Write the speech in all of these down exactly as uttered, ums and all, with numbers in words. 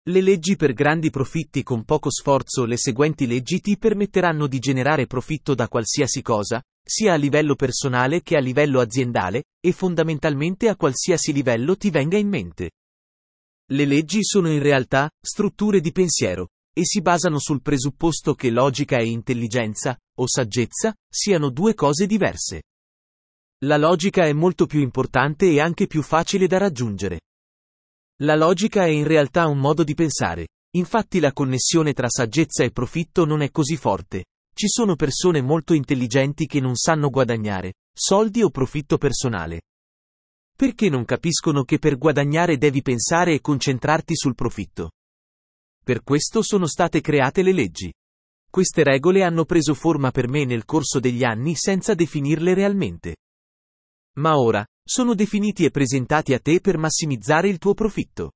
Le leggi per grandi profitti con poco sforzo. Le seguenti leggi ti permetteranno di generare profitto da qualsiasi cosa, sia a livello personale che a livello aziendale, e fondamentalmente a qualsiasi livello ti venga in mente. Le leggi sono in realtà strutture di pensiero, e si basano sul presupposto che logica e intelligenza, o saggezza, siano due cose diverse. La logica è molto più importante e anche più facile da raggiungere. La logica è in realtà un modo di pensare, infatti la connessione tra saggezza e profitto non è così forte. Ci sono persone molto intelligenti che non sanno guadagnare soldi o profitto personale. Perché non capiscono che per guadagnare devi pensare e concentrarti sul profitto? Per questo sono state create le leggi. Queste regole hanno preso forma per me nel corso degli anni senza definirle realmente. Ma ora, sono definiti e presentati a te per massimizzare il tuo profitto.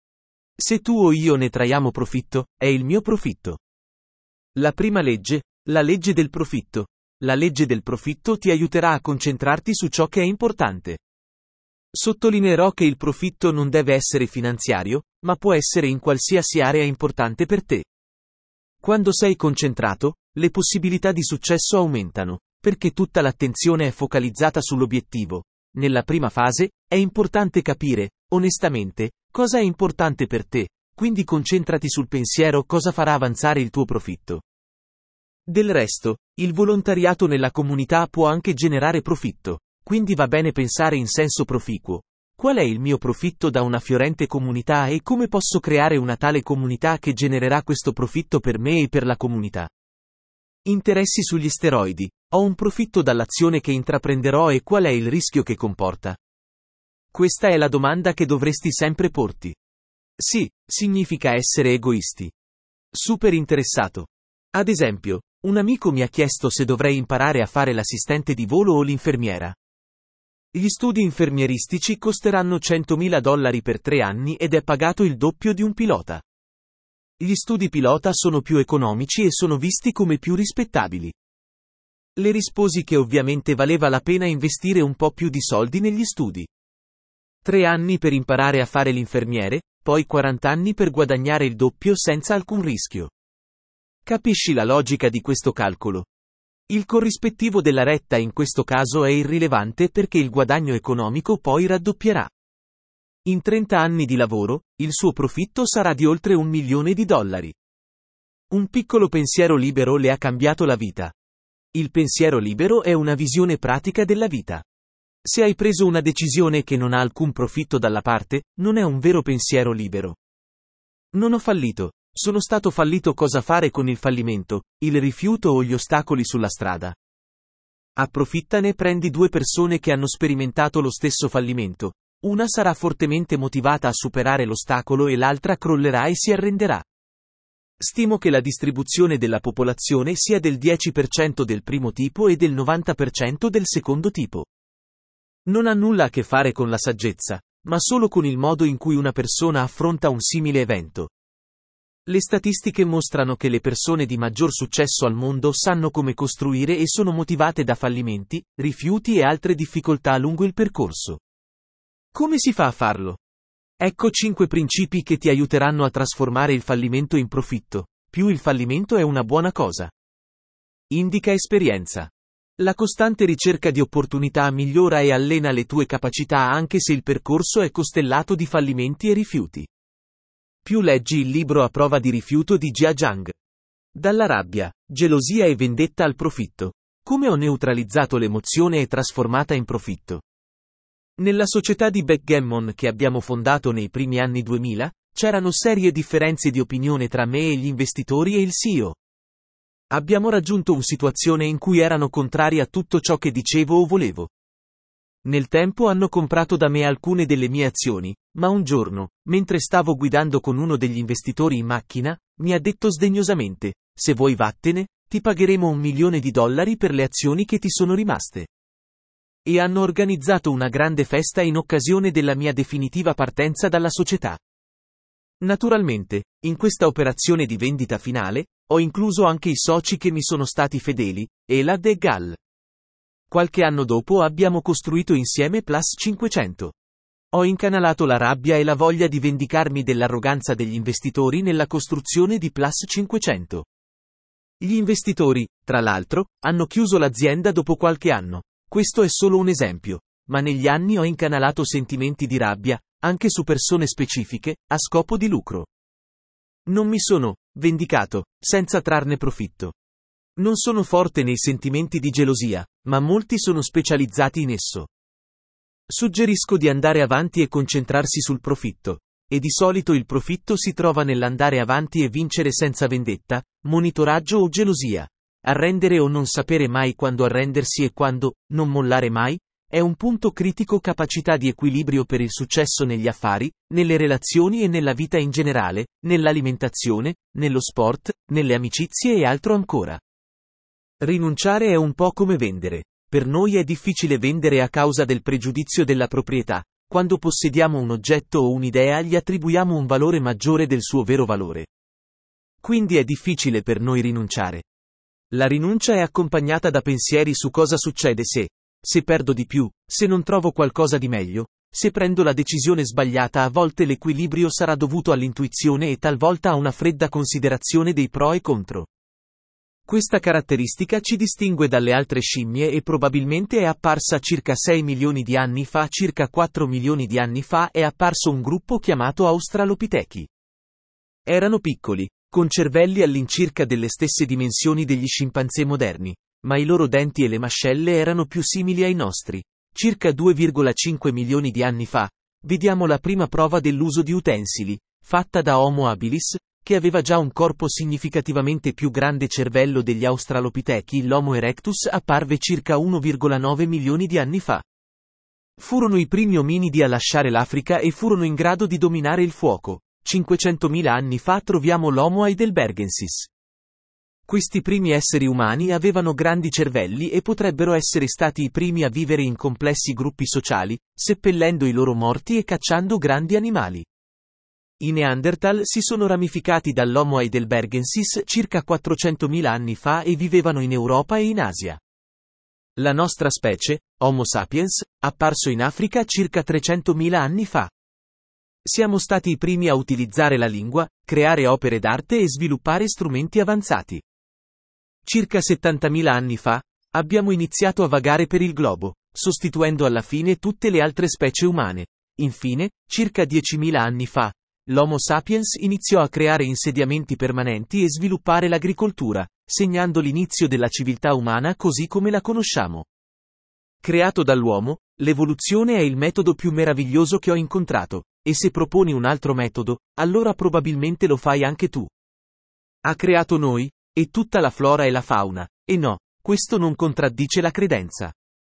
Se tu o io ne traiamo profitto, è il mio profitto. La prima legge, la legge del profitto. La legge del profitto ti aiuterà a concentrarti su ciò che è importante. Sottolineerò che il profitto non deve essere finanziario, ma può essere in qualsiasi area importante per te. Quando sei concentrato, le possibilità di successo aumentano, perché tutta l'attenzione è focalizzata sull'obiettivo. Nella prima fase, è importante capire, onestamente, cosa è importante per te, quindi concentrati sul pensiero cosa farà avanzare il tuo profitto. Del resto, il volontariato nella comunità può anche generare profitto, quindi va bene pensare in senso proficuo. Qual è il mio profitto da una fiorente comunità e come posso creare una tale comunità che genererà questo profitto per me e per la comunità? Interessi sugli steroidi. Ho un profitto dall'azione che intraprenderò e qual è il rischio che comporta? Questa è la domanda che dovresti sempre porti. Sì, significa essere egoisti. Super interessato. Ad esempio, un amico mi ha chiesto se dovrei imparare a fare l'assistente di volo o l'infermiera. Gli studi infermieristici costeranno centomila dollari per tre anni ed è pagato il doppio di un pilota. Gli studi pilota sono più economici e sono visti come più rispettabili. Le risposi che ovviamente valeva la pena investire un po' più di soldi negli studi. Tre anni per imparare a fare l'infermiere, poi quaranta anni per guadagnare il doppio senza alcun rischio. Capisci la logica di questo calcolo? Il corrispettivo della retta in questo caso è irrilevante perché il guadagno economico poi raddoppierà. In trenta anni di lavoro, il suo profitto sarà di oltre un milione di dollari. Un piccolo pensiero libero le ha cambiato la vita. Il pensiero libero è una visione pratica della vita. Se hai preso una decisione che non ha alcun profitto dalla parte, non è un vero pensiero libero. Non ho fallito. Sono stato fallito. Cosa fare con il fallimento, il rifiuto o gli ostacoli sulla strada? Approfittane. Prendi due persone che hanno sperimentato lo stesso fallimento. Una sarà fortemente motivata a superare l'ostacolo e l'altra crollerà e si arrenderà. Stimo che la distribuzione della popolazione sia del dieci per cento del primo tipo e del novanta per cento del secondo tipo. Non ha nulla a che fare con la saggezza, ma solo con il modo in cui una persona affronta un simile evento. Le statistiche mostrano che le persone di maggior successo al mondo sanno come costruire e sono motivate da fallimenti, rifiuti e altre difficoltà lungo il percorso. Come si fa a farlo? Ecco cinque principi che ti aiuteranno a trasformare il fallimento in profitto. Più il fallimento è una buona cosa. Indica esperienza. La costante ricerca di opportunità migliora e allena le tue capacità anche se il percorso è costellato di fallimenti e rifiuti. Più leggi il libro A prova di rifiuto di Jia Zhang. Dalla rabbia, gelosia e vendetta al profitto. Come ho neutralizzato l'emozione e trasformata in profitto? Nella società di backgammon che abbiamo fondato nei primi anni duemila, c'erano serie differenze di opinione tra me e gli investitori e il C E O. Abbiamo raggiunto una situazione in cui erano contrari a tutto ciò che dicevo o volevo. Nel tempo hanno comprato da me alcune delle mie azioni, ma un giorno, mentre stavo guidando con uno degli investitori in macchina, mi ha detto sdegnosamente: se vuoi vattene, ti pagheremo un milione di dollari per le azioni che ti sono rimaste. E hanno organizzato una grande festa in occasione della mia definitiva partenza dalla società. Naturalmente, in questa operazione di vendita finale, ho incluso anche i soci che mi sono stati fedeli, Elad e Gal. Qualche anno dopo abbiamo costruito insieme Plus cinquecento. Ho incanalato la rabbia e la voglia di vendicarmi dell'arroganza degli investitori nella costruzione di Plus cinquecento. Gli investitori, tra l'altro, hanno chiuso l'azienda dopo qualche anno. Questo è solo un esempio, ma negli anni ho incanalato sentimenti di rabbia, anche su persone specifiche, a scopo di lucro. Non mi sono vendicato, senza trarne profitto. Non sono forte nei sentimenti di gelosia, ma molti sono specializzati in esso. Suggerisco di andare avanti e concentrarsi sul profitto, e di solito il profitto si trova nell'andare avanti e vincere senza vendetta, monitoraggio o gelosia. Arrendere o non sapere mai quando arrendersi e quando non mollare mai, è un punto critico. Capacità di equilibrio per il successo negli affari, nelle relazioni e nella vita in generale, nell'alimentazione, nello sport, nelle amicizie e altro ancora. Rinunciare è un po' come vendere. Per noi è difficile vendere a causa del pregiudizio della proprietà. Quando possediamo un oggetto o un'idea gli attribuiamo un valore maggiore del suo vero valore. Quindi è difficile per noi rinunciare. La rinuncia è accompagnata da pensieri su cosa succede se, se perdo di più, se non trovo qualcosa di meglio, se prendo la decisione sbagliata. A volte l'equilibrio sarà dovuto all'intuizione e talvolta a una fredda considerazione dei pro e contro. Questa caratteristica ci distingue dalle altre scimmie e probabilmente è apparsa circa sei milioni di anni fa. Circa quattro milioni di anni fa è apparso un gruppo chiamato Australopitechi. Erano piccoli, con cervelli all'incirca delle stesse dimensioni degli scimpanzé moderni, ma i loro denti e le mascelle erano più simili ai nostri. Circa due virgola cinque milioni di anni fa, vediamo la prima prova dell'uso di utensili, fatta da Homo habilis, che aveva già un corpo significativamente più grande cervello degli Australopitechi. L'Homo erectus apparve circa uno virgola nove milioni di anni fa. Furono i primi ominidi a lasciare l'Africa e furono in grado di dominare il fuoco. cinquecentomila anni fa troviamo l'Homo heidelbergensis. Questi primi esseri umani avevano grandi cervelli e potrebbero essere stati i primi a vivere in complessi gruppi sociali, seppellendo i loro morti e cacciando grandi animali. I Neanderthal si sono ramificati dall'Homo heidelbergensis circa quattrocentomila anni fa e vivevano in Europa e in Asia. La nostra specie, Homo sapiens, apparso in Africa circa trecentomila anni fa. Siamo stati i primi a utilizzare la lingua, creare opere d'arte e sviluppare strumenti avanzati. Circa settantamila anni fa, abbiamo iniziato a vagare per il globo, sostituendo alla fine tutte le altre specie umane. Infine, circa diecimila anni fa, l'Homo sapiens iniziò a creare insediamenti permanenti e sviluppare l'agricoltura, segnando l'inizio della civiltà umana così come la conosciamo. Creato dall'uomo, l'evoluzione è il metodo più meraviglioso che ho incontrato, e se proponi un altro metodo, allora probabilmente lo fai anche tu. Ha creato noi, e tutta la flora e la fauna, e no, questo non contraddice la credenza.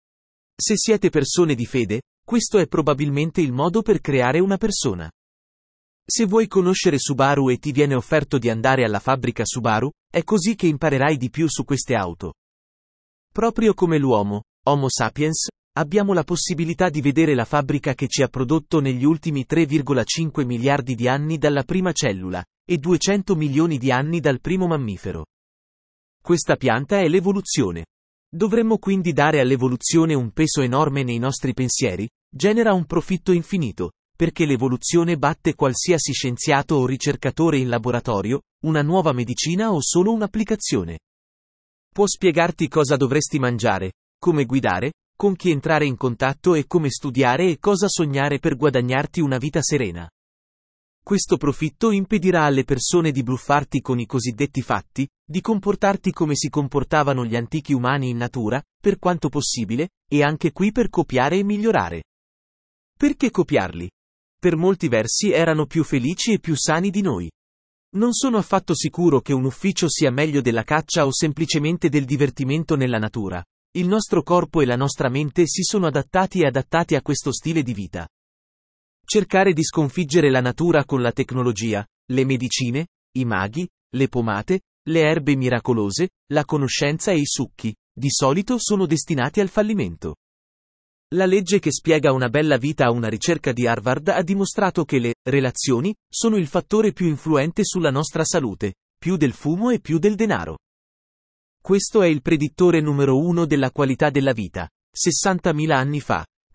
Se siete persone di fede, questo è probabilmente il modo per creare una persona. Se vuoi conoscere Subaru e ti viene offerto di andare alla fabbrica Subaru, è così che imparerai di più su queste auto. Proprio come l'uomo, Homo sapiens, abbiamo la possibilità di vedere la fabbrica che ci ha prodotto negli ultimi tre virgola cinque miliardi di anni dalla prima cellula, e duecento milioni di anni dal primo mammifero. Questa pianta è l'evoluzione. Dovremmo quindi dare all'evoluzione un peso enorme nei nostri pensieri, genera un profitto infinito, perché l'evoluzione batte qualsiasi scienziato o ricercatore in laboratorio, una nuova medicina o solo un'applicazione. Può spiegarti cosa dovresti mangiare, come guidare, con chi entrare in contatto e come studiare e cosa sognare per guadagnarti una vita serena. Questo profitto impedirà alle persone di bluffarti con i cosiddetti fatti, di comportarti come si comportavano gli antichi umani in natura, per quanto possibile, e anche qui per copiare e migliorare. Perché copiarli? Per molti versi erano più felici e più sani di noi. Non sono affatto sicuro che un ufficio sia meglio della caccia o semplicemente del divertimento nella natura. Il nostro corpo e la nostra mente si sono adattati e adattati a questo stile di vita. Cercare di sconfiggere la natura con la tecnologia, le medicine, i maghi, le pomate, le erbe miracolose, la conoscenza e i succhi, di solito sono destinati al fallimento. La legge che spiega una bella vita a una ricerca di Harvard ha dimostrato che le relazioni sono il fattore più influente sulla nostra salute, più del fumo e più del denaro. Questo è il predittore numero uno della qualità della vita. sessantamila anni fa,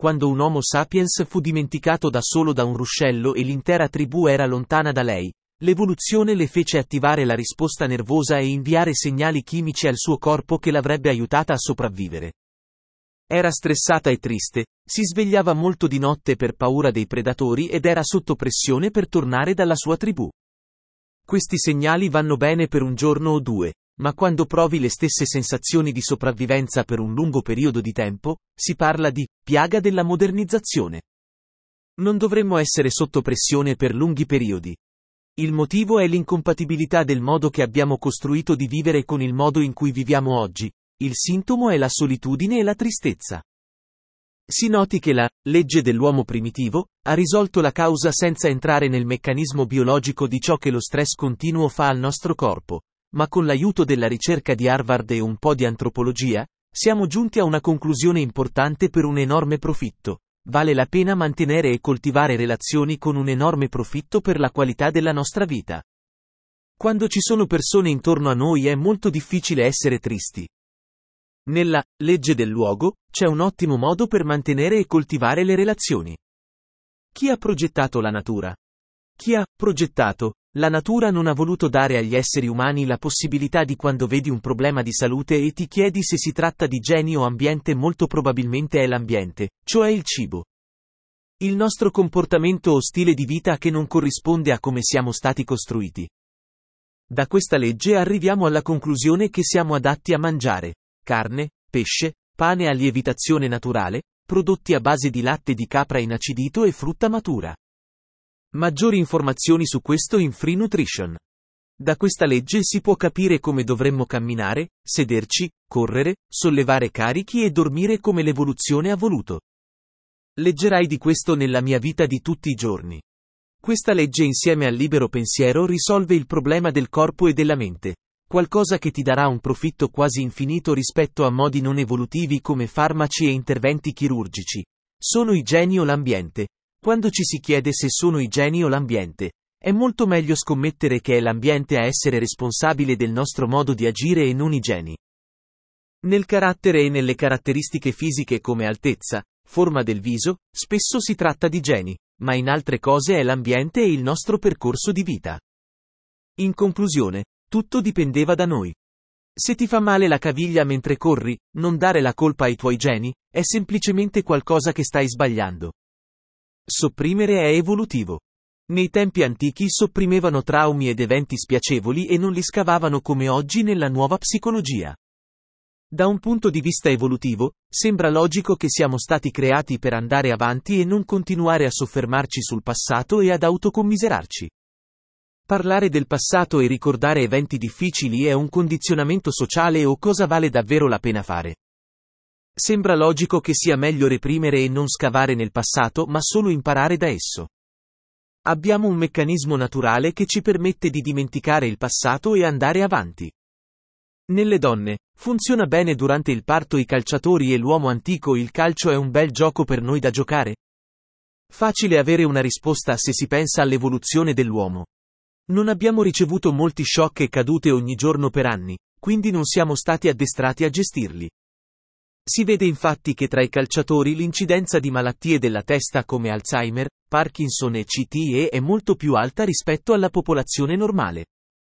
quando un Homo sapiens fu dimenticato da solo da un ruscello e l'intera tribù era lontana da lei, l'evoluzione le fece attivare la risposta nervosa e inviare segnali chimici al suo corpo che l'avrebbe aiutata a sopravvivere. Era stressata e triste, si svegliava molto di notte per paura dei predatori ed era sotto pressione per tornare dalla sua tribù. Questi segnali vanno bene per un giorno o due, ma quando provi le stesse sensazioni di sopravvivenza per un lungo periodo di tempo, si parla di piaga della modernizzazione. Non dovremmo essere sotto pressione per lunghi periodi. Il motivo è l'incompatibilità del modo che abbiamo costruito di vivere con il modo in cui viviamo oggi. Il sintomo è la solitudine e la tristezza. Si noti che la legge dell'uomo primitivo ha risolto la causa senza entrare nel meccanismo biologico di ciò che lo stress continuo fa al nostro corpo, ma con l'aiuto della ricerca di Harvard e un po' di antropologia, siamo giunti a una conclusione importante per un enorme profitto. Vale la pena mantenere e coltivare relazioni con un enorme profitto per la qualità della nostra vita. Quando ci sono persone intorno a noi è molto difficile essere tristi. Nella legge del luogo c'è un ottimo modo per mantenere e coltivare le relazioni. Chi ha progettato la natura? Chi ha progettato la natura non ha voluto dare agli esseri umani la possibilità di, quando vedi un problema di salute e ti chiedi se si tratta di geni o ambiente, molto probabilmente è l'ambiente, cioè il cibo. Il nostro comportamento o stile di vita che non corrisponde a come siamo stati costruiti. Da questa legge arriviamo alla conclusione che siamo adatti a mangiare carne, pesce, pane a lievitazione naturale, prodotti a base di latte di capra inacidito e frutta matura. Maggiori informazioni su questo in Free Nutrition. Da questa legge si può capire come dovremmo camminare, sederci, correre, sollevare carichi e dormire come l'evoluzione ha voluto. Leggerai di questo nella mia vita di tutti i giorni. Questa legge insieme al libero pensiero risolve il problema del corpo e della mente. Qualcosa che ti darà un profitto quasi infinito rispetto a modi non evolutivi come farmaci e interventi chirurgici. Sono i geni o l'ambiente. Quando ci si chiede se sono i geni o l'ambiente, è molto meglio scommettere che è l'ambiente a essere responsabile del nostro modo di agire e non i geni. Nel carattere e nelle caratteristiche fisiche come altezza, forma del viso, spesso si tratta di geni, ma in altre cose è l'ambiente e il nostro percorso di vita. In conclusione, tutto dipendeva da noi. Se ti fa male la caviglia mentre corri, non dare la colpa ai tuoi geni, è semplicemente qualcosa che stai sbagliando. Sopprimere è evolutivo. Nei tempi antichi sopprimevano traumi ed eventi spiacevoli e non li scavavano come oggi nella nuova psicologia. Da un punto di vista evolutivo, sembra logico che siamo stati creati per andare avanti e non continuare a soffermarci sul passato e ad autocommiserarci. Parlare del passato e ricordare eventi difficili è un condizionamento sociale o cosa vale davvero la pena fare? Sembra logico che sia meglio reprimere e non scavare nel passato ma solo imparare da esso. Abbiamo un meccanismo naturale che ci permette di dimenticare il passato e andare avanti. Nelle donne, funziona bene durante il parto i calciatori e l'uomo antico, il calcio è un bel gioco per noi da giocare? Facile avere una risposta se si pensa all'evoluzione dell'uomo. Non abbiamo ricevuto molti shock e cadute ogni giorno per anni, quindi non siamo stati addestrati a gestirli. Si vede infatti che tra i calciatori l'incidenza di malattie della testa come Alzheimer, Parkinson e C T E è molto più alta rispetto alla popolazione normale.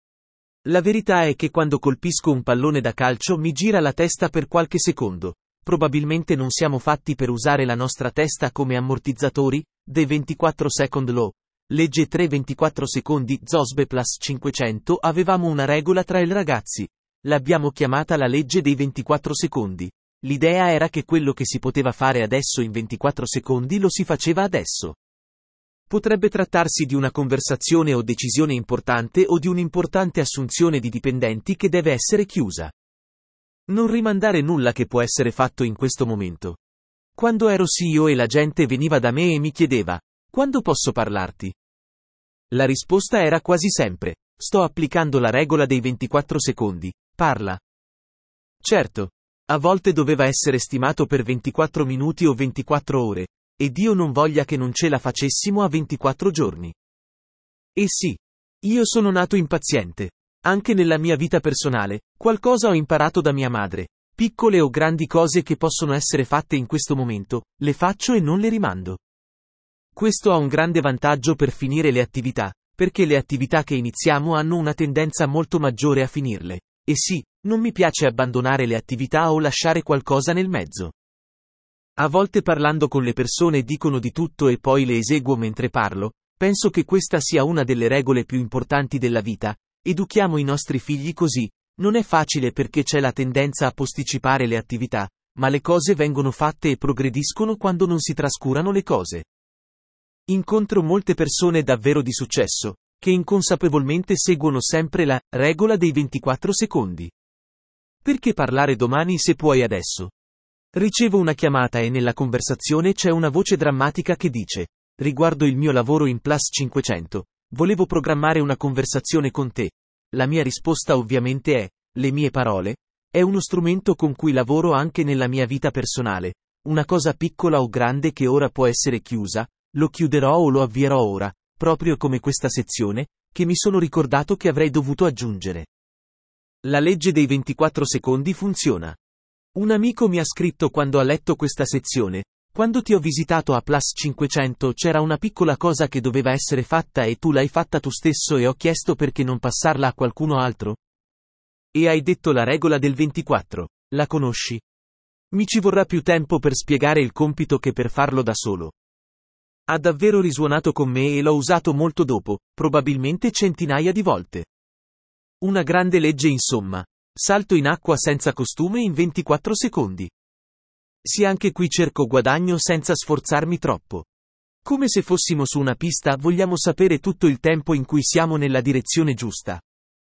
La verità è che quando colpisco un pallone da calcio mi gira la testa per qualche secondo. Probabilmente non siamo fatti per usare la nostra testa come ammortizzatori. The ventiquattro Second Law. Legge tre ventiquattro secondi. Zosbe plus cinquecento. Avevamo una regola tra i ragazzi. L'abbiamo chiamata la legge dei ventiquattro secondi. L'idea era che quello che si poteva fare adesso in ventiquattro secondi lo si faceva adesso. Potrebbe trattarsi di una conversazione o decisione importante o di un'importante assunzione di dipendenti che deve essere chiusa. Non rimandare nulla che può essere fatto in questo momento. Quando ero C E O e la gente veniva da me e mi chiedeva: quando posso parlarti? La risposta era quasi sempre: sto applicando la regola dei ventiquattro secondi, parla. Certo, a volte doveva essere stimato per ventiquattro minuti o ventiquattro ore. E Dio non voglia che non ce la facessimo a ventiquattro giorni. E sì, io sono nato impaziente. Anche nella mia vita personale, qualcosa ho imparato da mia madre. Piccole o grandi cose che possono essere fatte in questo momento, le faccio e non le rimando. Questo ha un grande vantaggio per finire le attività, perché le attività che iniziamo hanno una tendenza molto maggiore a finirle. E sì, non mi piace abbandonare le attività o lasciare qualcosa nel mezzo. A volte parlando con le persone dicono di tutto e poi le eseguo mentre parlo. Penso che questa sia una delle regole più importanti della vita. Educhiamo i nostri figli così. Non è facile perché c'è la tendenza a posticipare le attività, ma le cose vengono fatte e progrediscono quando non si trascurano le cose. Incontro molte persone davvero di successo, che inconsapevolmente seguono sempre la regola dei ventiquattro secondi. Perché parlare domani se puoi adesso? Ricevo una chiamata e nella conversazione c'è una voce drammatica che dice: riguardo il mio lavoro in Plus cinquecento, volevo programmare una conversazione con te. La mia risposta ovviamente è: le mie parole, è uno strumento con cui lavoro anche nella mia vita personale, una cosa piccola o grande che ora può essere chiusa, lo chiuderò o lo avvierò ora, proprio come questa sezione, che mi sono ricordato che avrei dovuto aggiungere. La legge dei ventiquattro secondi funziona. Un amico mi ha scritto quando ha letto questa sezione: quando ti ho visitato a Plus cinquecento c'era una piccola cosa che doveva essere fatta e tu l'hai fatta tu stesso e ho chiesto perché non passarla a qualcuno altro? E hai detto la regola del ventiquattro, la conosci? Mi ci vorrà più tempo per spiegare il compito che per farlo da solo. Ha davvero risuonato con me e l'ho usato molto dopo, probabilmente centinaia di volte. Una grande legge insomma. Salto in acqua senza costume in ventiquattro secondi. Sì, anche qui cerco guadagno senza sforzarmi troppo. Come se fossimo su una pista, vogliamo sapere tutto il tempo in cui siamo nella direzione giusta.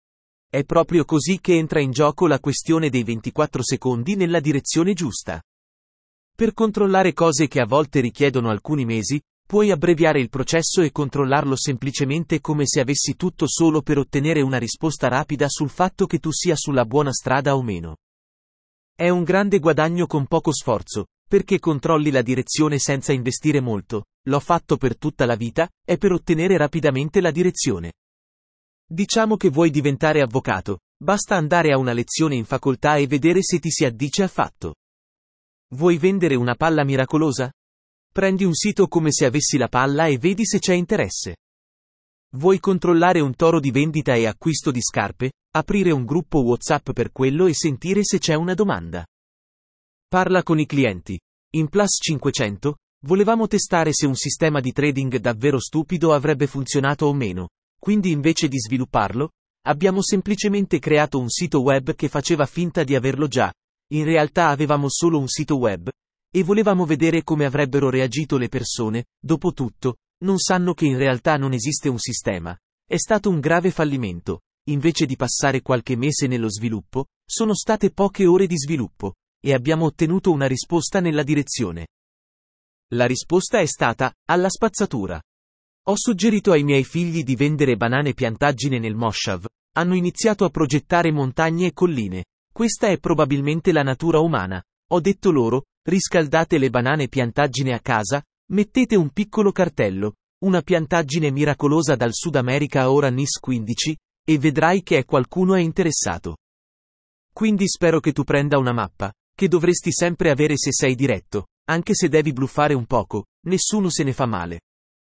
È proprio così che entra in gioco la questione dei ventiquattro secondi nella direzione giusta. Per controllare cose che a volte richiedono alcuni mesi, puoi abbreviare il processo e controllarlo semplicemente come se avessi tutto solo per ottenere una risposta rapida sul fatto che tu sia sulla buona strada o meno. È un grande guadagno con poco sforzo, perché controlli la direzione senza investire molto. L'ho fatto per tutta la vita, è per ottenere rapidamente la direzione. Diciamo che vuoi diventare avvocato, basta andare a una lezione in facoltà e vedere se ti si addice affatto. Vuoi vendere una palla miracolosa? Prendi un sito come se avessi la palla e vedi se c'è interesse. Vuoi controllare un toro di vendita e acquisto di scarpe? Aprire un gruppo WhatsApp per quello e sentire se c'è una domanda. Parla con i clienti. In Plus cinquecento, volevamo testare se un sistema di trading davvero stupido avrebbe funzionato o meno, quindi invece di svilupparlo, abbiamo semplicemente creato un sito web che faceva finta di averlo già. In realtà avevamo solo un sito web, e volevamo vedere come avrebbero reagito le persone. Dopo tutto, non sanno che in realtà non esiste un sistema. È stato un grave fallimento. Invece di passare qualche mese nello sviluppo, sono state poche ore di sviluppo, e abbiamo ottenuto una risposta nella direzione. La risposta è stata: alla spazzatura. Ho suggerito ai miei figli di vendere banane piantaggine nel Moshav, hanno iniziato a progettare montagne e colline. Questa è probabilmente la natura umana. Ho detto loro: riscaldate le banane piantaggine a casa, mettete un piccolo cartello, una piantaggine miracolosa dal Sud America a ora N I S quindici, e vedrai che qualcuno è interessato. Quindi spero che tu prenda una mappa, che dovresti sempre avere se sei diretto, anche se devi bluffare un poco, nessuno se ne fa male.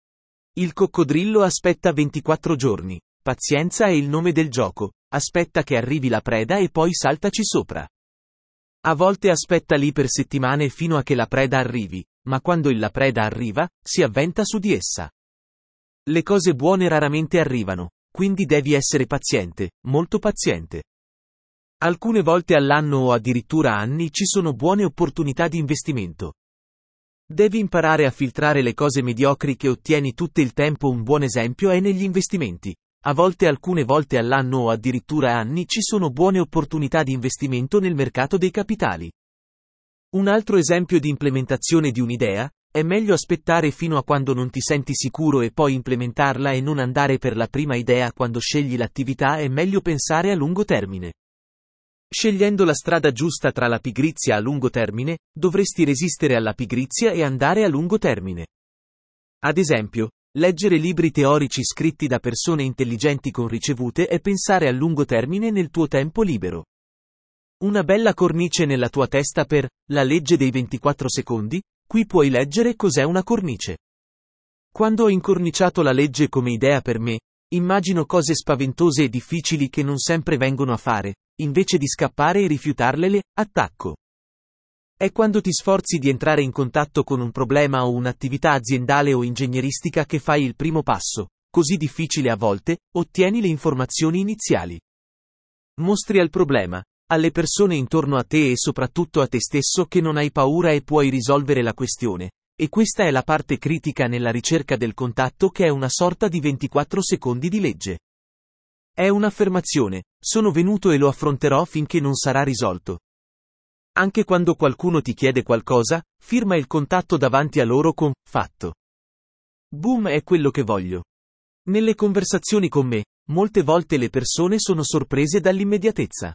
Il coccodrillo aspetta ventiquattro giorni, pazienza è il nome del gioco, aspetta che arrivi la preda e poi saltaci sopra. A volte aspetta lì per settimane fino a che la preda arrivi, ma quando la preda arriva, si avventa su di essa. Le cose buone raramente arrivano, quindi devi essere paziente, molto paziente. Alcune volte all'anno o addirittura anni ci sono buone opportunità di investimento. Devi imparare a filtrare le cose mediocri che ottieni tutto il tempo. Un buon esempio è negli investimenti. A volte alcune volte all'anno o addirittura anni ci sono buone opportunità di investimento nel mercato dei capitali. Un altro esempio di implementazione di un'idea: è meglio aspettare fino a quando non ti senti sicuro e poi implementarla e non andare per la prima idea. Quando scegli l'attività è meglio pensare a lungo termine. Scegliendo la strada giusta tra la pigrizia a lungo termine, dovresti resistere alla pigrizia e andare a lungo termine. Ad esempio, leggere libri teorici scritti da persone intelligenti con ricevute è pensare a lungo termine nel tuo tempo libero. Una bella cornice nella tua testa per la legge dei ventiquattro secondi? Qui puoi leggere cos'è una cornice. Quando ho incorniciato la legge come idea per me, immagino cose spaventose e difficili che non sempre vengono a fare, invece di scappare e rifiutarle le attacco. È quando ti sforzi di entrare in contatto con un problema o un'attività aziendale o ingegneristica che fai il primo passo, così difficile a volte, ottieni le informazioni iniziali. Mostri al problema, alle persone intorno a te e soprattutto a te stesso che non hai paura e puoi risolvere la questione, e questa è la parte critica nella ricerca del contatto che è una sorta di ventiquattro secondi di legge. È un'affermazione, sono venuto e lo affronterò finché non sarà risolto. Anche quando qualcuno ti chiede qualcosa, firma il contatto davanti a loro con fatto. Boom, è quello che voglio. Nelle conversazioni con me, molte volte le persone sono sorprese dall'immediatezza.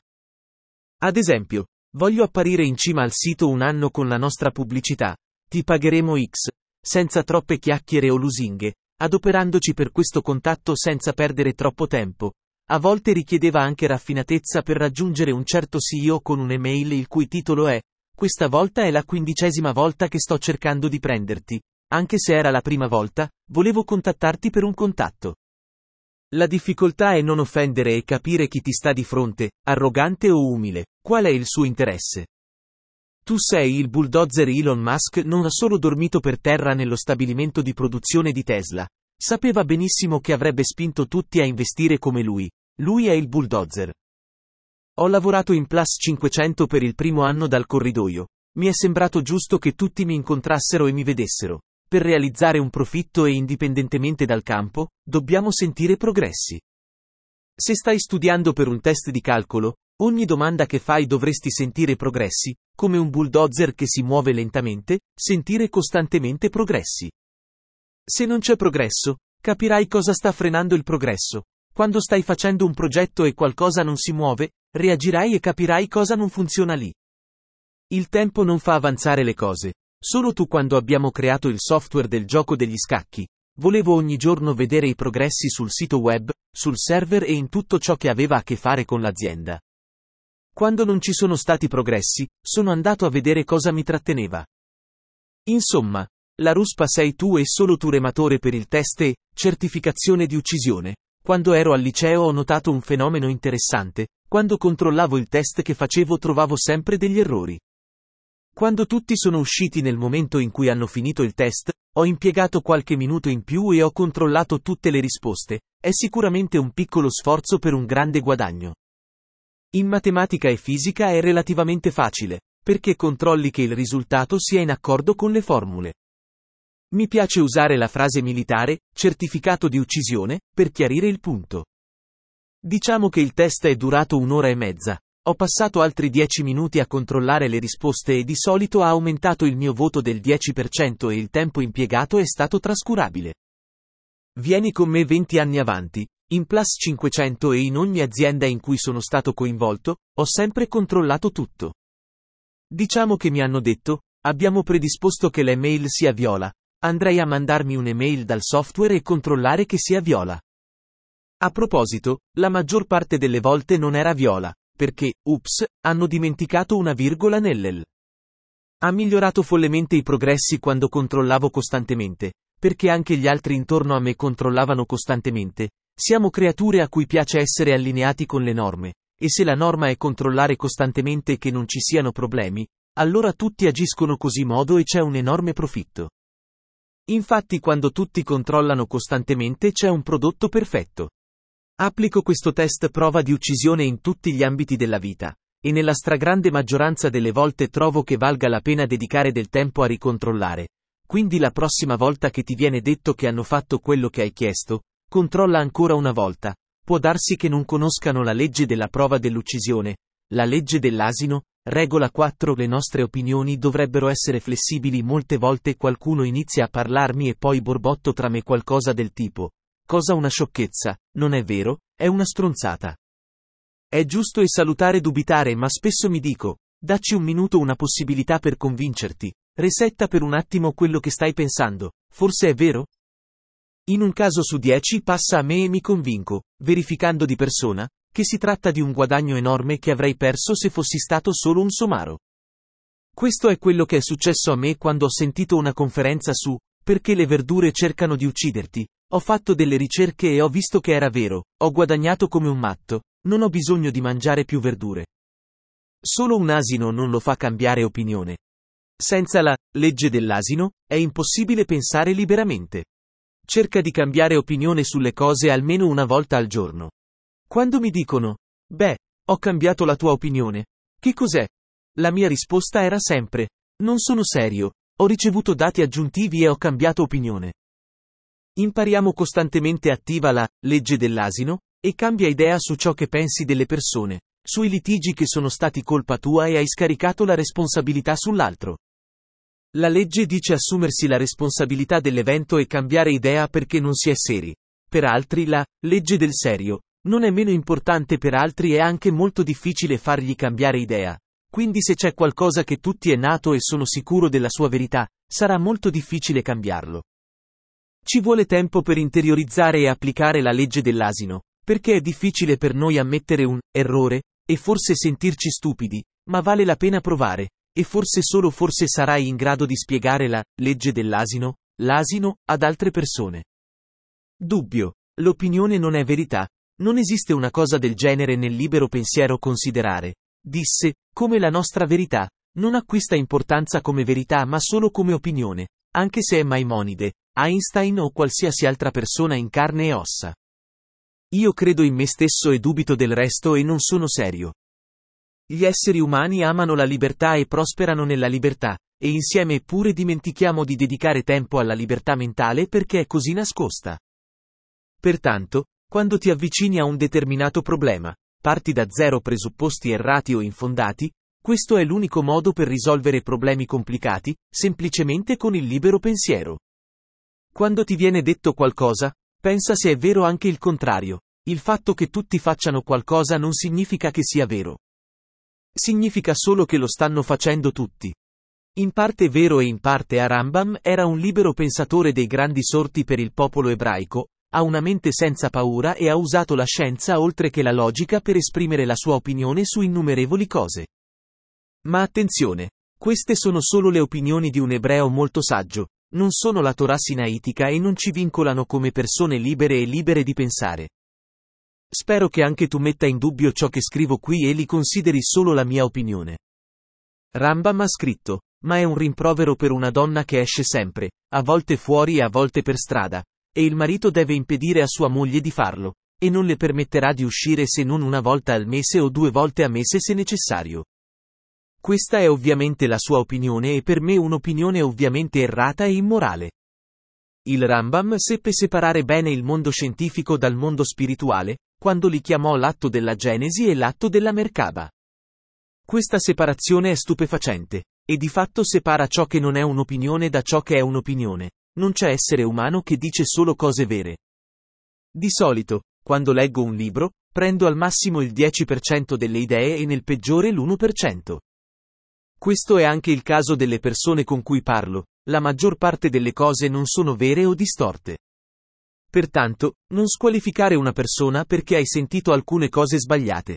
Ad esempio, voglio apparire in cima al sito un anno con la nostra pubblicità, ti pagheremo X, senza troppe chiacchiere o lusinghe, adoperandoci per questo contatto senza perdere troppo tempo. A volte richiedeva anche raffinatezza per raggiungere un certo C E O con un'email il cui titolo è: questa volta è la quindicesima volta che sto cercando di prenderti, anche se era la prima volta, volevo contattarti per un contatto. La difficoltà è non offendere e capire chi ti sta di fronte, arrogante o umile, qual è il suo interesse. Tu sei il bulldozer. Elon Musk non ha solo dormito per terra nello stabilimento di produzione di Tesla, sapeva benissimo che avrebbe spinto tutti a investire come lui, lui è il bulldozer. Ho lavorato in Plus cinquecento per il primo anno dal corridoio, mi è sembrato giusto che tutti mi incontrassero e mi vedessero. Per realizzare un profitto e indipendentemente dal campo, dobbiamo sentire progressi. Se stai studiando per un test di calcolo, ogni domanda che fai dovresti sentire progressi, come un bulldozer che si muove lentamente, sentire costantemente progressi. Se non c'è progresso, capirai cosa sta frenando il progresso. Quando stai facendo un progetto e qualcosa non si muove, reagirai e capirai cosa non funziona lì. Il tempo non fa avanzare le cose. Solo tu. Quando abbiamo creato il software del gioco degli scacchi, volevo ogni giorno vedere i progressi sul sito web, sul server e in tutto ciò che aveva a che fare con l'azienda. Quando non ci sono stati progressi, sono andato a vedere cosa mi tratteneva. Insomma, la ruspa sei tu e solo tu. Rematore per il test e certificazione di uccisione. Quando ero al liceo ho notato un fenomeno interessante: quando controllavo il test che facevo trovavo sempre degli errori. Quando tutti sono usciti nel momento in cui hanno finito il test, ho impiegato qualche minuto in più e ho controllato tutte le risposte. È sicuramente un piccolo sforzo per un grande guadagno. In matematica e fisica è relativamente facile, perché controlli che il risultato sia in accordo con le formule. Mi piace usare la frase militare, certificato di uccisione, per chiarire il punto. Diciamo che il test è durato un'ora e mezza. Ho passato altri dieci minuti a controllare le risposte e di solito ha aumentato il mio voto del dieci per cento e il tempo impiegato è stato trascurabile. Vieni con me venti anni avanti, in Plus cinquecento e in ogni azienda in cui sono stato coinvolto, ho sempre controllato tutto. Diciamo che mi hanno detto, abbiamo predisposto che l'email sia viola, andrei a mandarmi un'email dal software e controllare che sia viola. A proposito, la maggior parte delle volte non era viola. Perché, ups, hanno dimenticato una virgola nell'el. Ha migliorato follemente i progressi quando controllavo costantemente, perché anche gli altri intorno a me controllavano costantemente. Siamo creature a cui piace essere allineati con le norme, e se la norma è controllare costantemente che non ci siano problemi, allora tutti agiscono così modo e c'è un enorme profitto. Infatti quando tutti controllano costantemente c'è un prodotto perfetto. Applico questo test prova di uccisione in tutti gli ambiti della vita, e nella stragrande maggioranza delle volte trovo che valga la pena dedicare del tempo a ricontrollare. Quindi la prossima volta che ti viene detto che hanno fatto quello che hai chiesto, controlla ancora una volta. Può darsi che non conoscano la legge della prova dell'uccisione, la legge dell'asino, regola quattro. Le nostre opinioni dovrebbero essere flessibili. Molte volte qualcuno inizia a parlarmi e poi borbotto tra me qualcosa del tipo: cosa una sciocchezza, non è vero, è una stronzata. È giusto e salutare dubitare, ma spesso mi dico, dacci un minuto, una possibilità per convincerti, resetta per un attimo quello che stai pensando, forse è vero? In un caso su dieci passa a me e mi convinco, verificando di persona, che si tratta di un guadagno enorme che avrei perso se fossi stato solo un somaro. Questo è quello che è successo a me quando ho sentito una conferenza su perché le verdure cercano di ucciderti. Ho fatto delle ricerche e ho visto che era vero, ho guadagnato come un matto, non ho bisogno di mangiare più verdure. Solo un asino non lo fa cambiare opinione. Senza la legge dell'asino, è impossibile pensare liberamente. Cerca di cambiare opinione sulle cose almeno una volta al giorno. Quando mi dicono, beh, ho cambiato la tua opinione, che cos'è? La mia risposta era sempre, non sono serio, ho ricevuto dati aggiuntivi e ho cambiato opinione. Impariamo costantemente attiva la legge dell'asino, e cambia idea su ciò che pensi delle persone, sui litigi che sono stati colpa tua e hai scaricato la responsabilità sull'altro. La legge dice assumersi la responsabilità dell'evento e cambiare idea perché non si è seri. Per altri la legge del serio non è meno importante, per altri è anche molto difficile fargli cambiare idea. Quindi se c'è qualcosa che tutti è nato e sono sicuro della sua verità, sarà molto difficile cambiarlo. Ci vuole tempo per interiorizzare e applicare la legge dell'asino, perché è difficile per noi ammettere un errore, e forse sentirci stupidi, ma vale la pena provare, e forse solo forse sarai in grado di spiegare la legge dell'asino, l'asino, ad altre persone. Dubbio. L'opinione non è verità. Non esiste una cosa del genere nel libero pensiero considerare. Disse, come la nostra verità, non acquista importanza come verità ma solo come opinione, anche se è Maimonide, Einstein o qualsiasi altra persona in carne e ossa. Io credo in me stesso e dubito del resto e non sono serio. Gli esseri umani amano la libertà e prosperano nella libertà, e insieme eppure dimentichiamo di dedicare tempo alla libertà mentale perché è così nascosta. Pertanto, quando ti avvicini a un determinato problema, parti da zero presupposti errati o infondati, questo è l'unico modo per risolvere problemi complicati, semplicemente con il libero pensiero. Quando ti viene detto qualcosa, pensa se è vero anche il contrario. Il fatto che tutti facciano qualcosa non significa che sia vero. Significa solo che lo stanno facendo tutti. In parte vero e in parte a Rambam era un libero pensatore dei grandi sorti per il popolo ebraico, ha una mente senza paura e ha usato la scienza oltre che la logica per esprimere la sua opinione su innumerevoli cose. Ma attenzione, queste sono solo le opinioni di un ebreo molto saggio, non sono la Torah sinaitica e non ci vincolano come persone libere e libere di pensare. Spero che anche tu metta in dubbio ciò che scrivo qui e li consideri solo la mia opinione. Rambam ha scritto, ma è un rimprovero per una donna che esce sempre, a volte fuori e a volte per strada, e il marito deve impedire a sua moglie di farlo, e non le permetterà di uscire se non una volta al mese o due volte a mese se necessario. Questa è ovviamente la sua opinione e per me un'opinione ovviamente errata e immorale. Il Rambam seppe separare bene il mondo scientifico dal mondo spirituale, quando li chiamò l'atto della Genesi e l'atto della Merkaba. Questa separazione è stupefacente, e di fatto separa ciò che non è un'opinione da ciò che è un'opinione. Non c'è essere umano che dice solo cose vere. Di solito, quando leggo un libro, prendo al massimo il dieci per cento delle idee e nel peggiore l'uno per cento. Questo è anche il caso delle persone con cui parlo, la maggior parte delle cose non sono vere o distorte. Pertanto, non squalificare una persona perché hai sentito alcune cose sbagliate.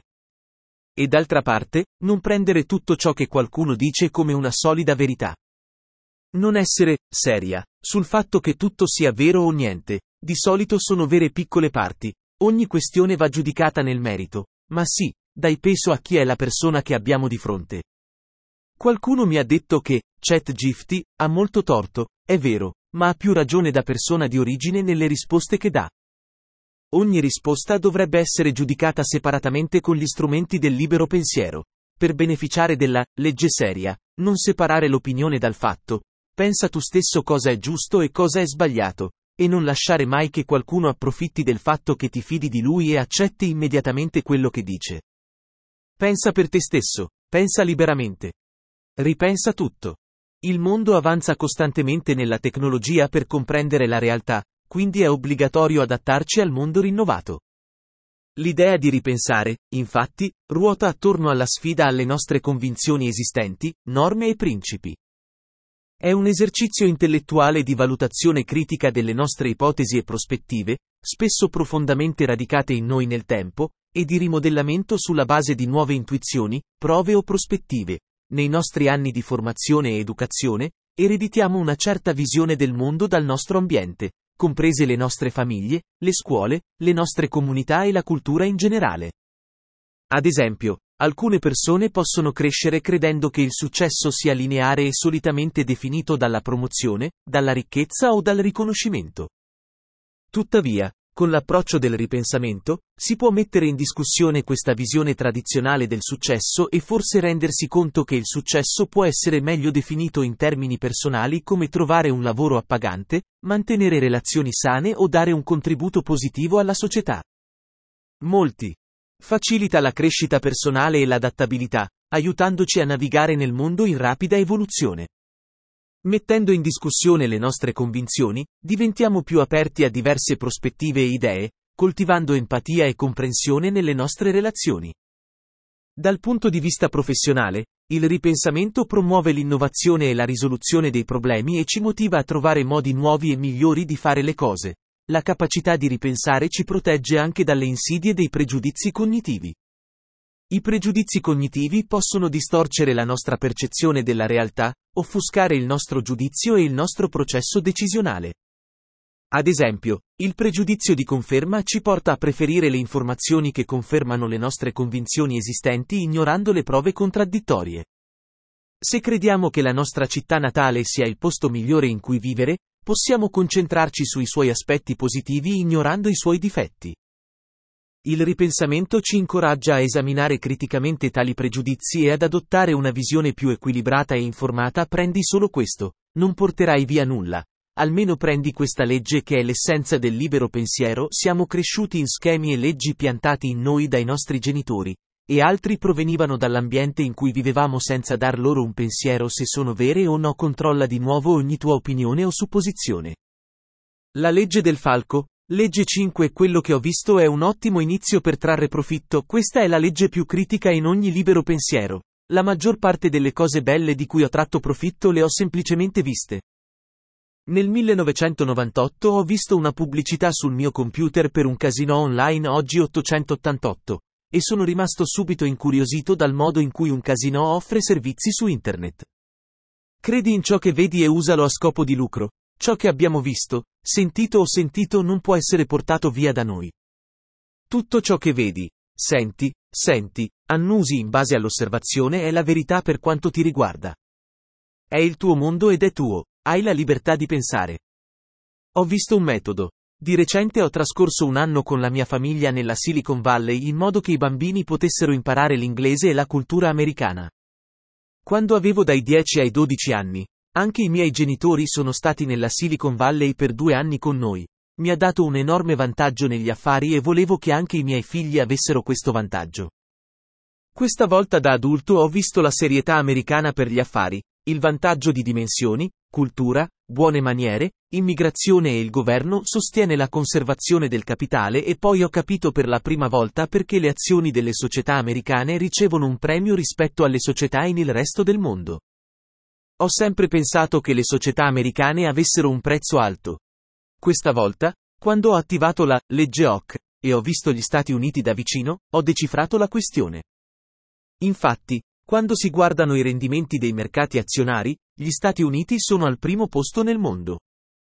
E d'altra parte, non prendere tutto ciò che qualcuno dice come una solida verità. Non essere seria sul fatto che tutto sia vero o niente. Di solito sono vere piccole parti. Ogni questione va giudicata nel merito. Ma sì, dai peso a chi è la persona che abbiamo di fronte. Qualcuno mi ha detto che ChatGPT ha molto torto, è vero, ma ha più ragione da persona di origine nelle risposte che dà. Ogni risposta dovrebbe essere giudicata separatamente con gli strumenti del libero pensiero. Per beneficiare della legge seria, non separare l'opinione dal fatto. Pensa tu stesso cosa è giusto e cosa è sbagliato, e non lasciare mai che qualcuno approfitti del fatto che ti fidi di lui e accetti immediatamente quello che dice. Pensa per te stesso, pensa liberamente. Ripensa tutto. Il mondo avanza costantemente nella tecnologia per comprendere la realtà, quindi è obbligatorio adattarci al mondo rinnovato. L'idea di ripensare, infatti, ruota attorno alla sfida alle nostre convinzioni esistenti, norme e principi. È un esercizio intellettuale di valutazione critica delle nostre ipotesi e prospettive, spesso profondamente radicate in noi nel tempo, e di rimodellamento sulla base di nuove intuizioni, prove o prospettive. Nei nostri anni di formazione e educazione, ereditiamo una certa visione del mondo dal nostro ambiente, comprese le nostre famiglie, le scuole, le nostre comunità e la cultura in generale. Ad esempio, alcune persone possono crescere credendo che il successo sia lineare e solitamente definito dalla promozione, dalla ricchezza o dal riconoscimento. Tuttavia, con l'approccio del ripensamento, si può mettere in discussione questa visione tradizionale del successo e forse rendersi conto che il successo può essere meglio definito in termini personali come trovare un lavoro appagante, mantenere relazioni sane o dare un contributo positivo alla società. Molti. Facilita la crescita personale e l'adattabilità, aiutandoci a navigare nel mondo in rapida evoluzione. Mettendo in discussione le nostre convinzioni, diventiamo più aperti a diverse prospettive e idee, coltivando empatia e comprensione nelle nostre relazioni. Dal punto di vista professionale, il ripensamento promuove l'innovazione e la risoluzione dei problemi e ci motiva a trovare modi nuovi e migliori di fare le cose. La capacità di ripensare ci protegge anche dalle insidie dei pregiudizi cognitivi. I pregiudizi cognitivi possono distorcere la nostra percezione della realtà, offuscare il nostro giudizio e il nostro processo decisionale. Ad esempio, il pregiudizio di conferma ci porta a preferire le informazioni che confermano le nostre convinzioni esistenti ignorando le prove contraddittorie. Se crediamo che la nostra città natale sia il posto migliore in cui vivere, possiamo concentrarci sui suoi aspetti positivi ignorando i suoi difetti. Il ripensamento ci incoraggia a esaminare criticamente tali pregiudizi e ad adottare una visione più equilibrata e informata. Prendi solo questo, non porterai via nulla. Almeno prendi questa legge che è l'essenza del libero pensiero. Siamo cresciuti in schemi e leggi piantati in noi dai nostri genitori, e altri provenivano dall'ambiente in cui vivevamo senza dar loro un pensiero se sono vere o no. Controlla di nuovo ogni tua opinione o supposizione. La legge del falco. Legge cinque. Quello che ho visto è un ottimo inizio per trarre profitto. Questa è la legge più critica in ogni libero pensiero. La maggior parte delle cose belle di cui ho tratto profitto le ho semplicemente viste. Nel millenovecentonovantotto ho visto una pubblicità sul mio computer per un casino online oggi ottocentottantotto, e sono rimasto subito incuriosito dal modo in cui un casino offre servizi su internet. Credi in ciò che vedi e usalo a scopo di lucro. Ciò che abbiamo visto, sentito o sentito non può essere portato via da noi. Tutto ciò che vedi, senti, senti, annusi in base all'osservazione è la verità per quanto ti riguarda. È il tuo mondo ed è tuo, hai la libertà di pensare. Ho visto un metodo. Di recente ho trascorso un anno con la mia famiglia nella Silicon Valley in modo che i bambini potessero imparare l'inglese e la cultura americana. Quando avevo dai dieci ai dodici anni, anche i miei genitori sono stati nella Silicon Valley per due anni con noi. Mi ha dato un enorme vantaggio negli affari e volevo che anche i miei figli avessero questo vantaggio. Questa volta da adulto ho visto la serietà americana per gli affari, il vantaggio di dimensioni, cultura, buone maniere, immigrazione e il governo sostiene la conservazione del capitale e poi ho capito per la prima volta perché le azioni delle società americane ricevono un premio rispetto alle società in il resto del mondo. Ho sempre pensato che le società americane avessero un prezzo alto. Questa volta, quando ho attivato la legge O C e ho visto gli Stati Uniti da vicino, ho decifrato la questione. Infatti, quando si guardano i rendimenti dei mercati azionari, gli Stati Uniti sono al primo posto nel mondo.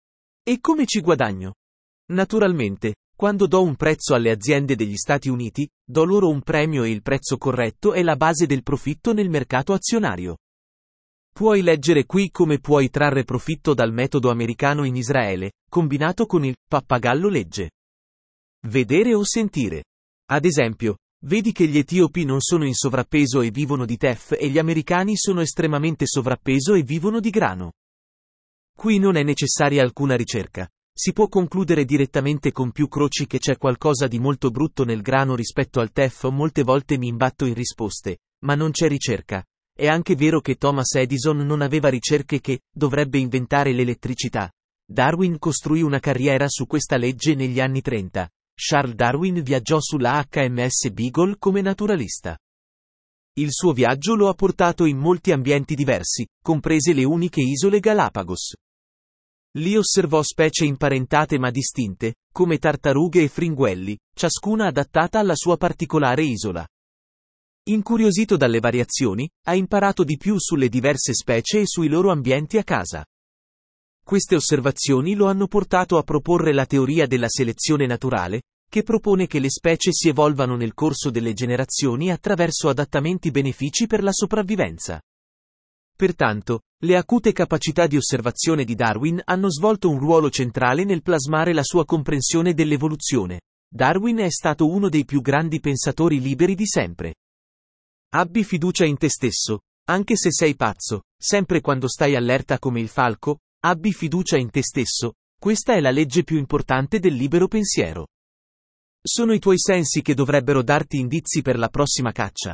E come ci guadagno? Naturalmente, quando do un prezzo alle aziende degli Stati Uniti, do loro un premio e il prezzo corretto è la base del profitto nel mercato azionario. Puoi leggere qui come puoi trarre profitto dal metodo americano in Israele, combinato con il pappagallo legge. Vedere o sentire. Ad esempio, vedi che gli etiopi non sono in sovrappeso e vivono di teff e gli americani sono estremamente sovrappeso e vivono di grano. Qui non è necessaria alcuna ricerca. Si può concludere direttamente con più croci che c'è qualcosa di molto brutto nel grano rispetto al teff. Molte volte mi imbatto in risposte, ma non c'è ricerca. È anche vero che Thomas Edison non aveva ricerche che dovrebbe inventare l'elettricità. Darwin costruì una carriera su questa legge negli anni trenta. Charles Darwin viaggiò sulla H M S Beagle come naturalista. Il suo viaggio lo ha portato in molti ambienti diversi, comprese le uniche isole Galapagos. Lì osservò specie imparentate ma distinte, come tartarughe e fringuelli, ciascuna adattata alla sua particolare isola. Incuriosito dalle variazioni, ha imparato di più sulle diverse specie e sui loro ambienti a casa. Queste osservazioni lo hanno portato a proporre la teoria della selezione naturale, che propone che le specie si evolvano nel corso delle generazioni attraverso adattamenti benefici per la sopravvivenza. Pertanto, le acute capacità di osservazione di Darwin hanno svolto un ruolo centrale nel plasmare la sua comprensione dell'evoluzione. Darwin è stato uno dei più grandi pensatori liberi di sempre. Abbi fiducia in te stesso, anche se sei pazzo, sempre quando stai allerta come il falco, abbi fiducia in te stesso, questa è la legge più importante del libero pensiero. Sono i tuoi sensi che dovrebbero darti indizi per la prossima caccia.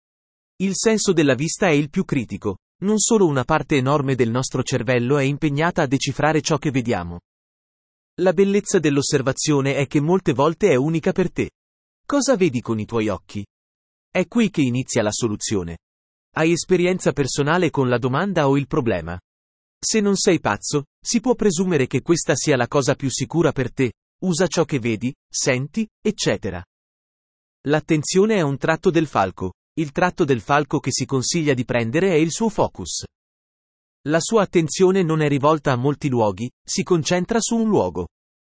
Il senso della vista è il più critico. Non solo una parte enorme del nostro cervello è impegnata a decifrare ciò che vediamo. La bellezza dell'osservazione è che molte volte è unica per te. Cosa vedi con i tuoi occhi? È qui che inizia la soluzione. Hai esperienza personale con la domanda o il problema? Se non sei pazzo, si può presumere che questa sia la cosa più sicura per te. Usa ciò che vedi, senti, eccetera. L'attenzione è un tratto del falco. Il tratto del falco che si consiglia di prendere è il suo focus. La sua attenzione non è rivolta a molti luoghi, si concentra su un luogo.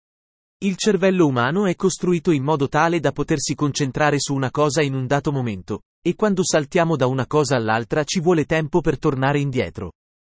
Il cervello umano è costruito in modo tale da potersi concentrare su una cosa in un dato momento, e quando saltiamo da una cosa all'altra ci vuole tempo per tornare indietro.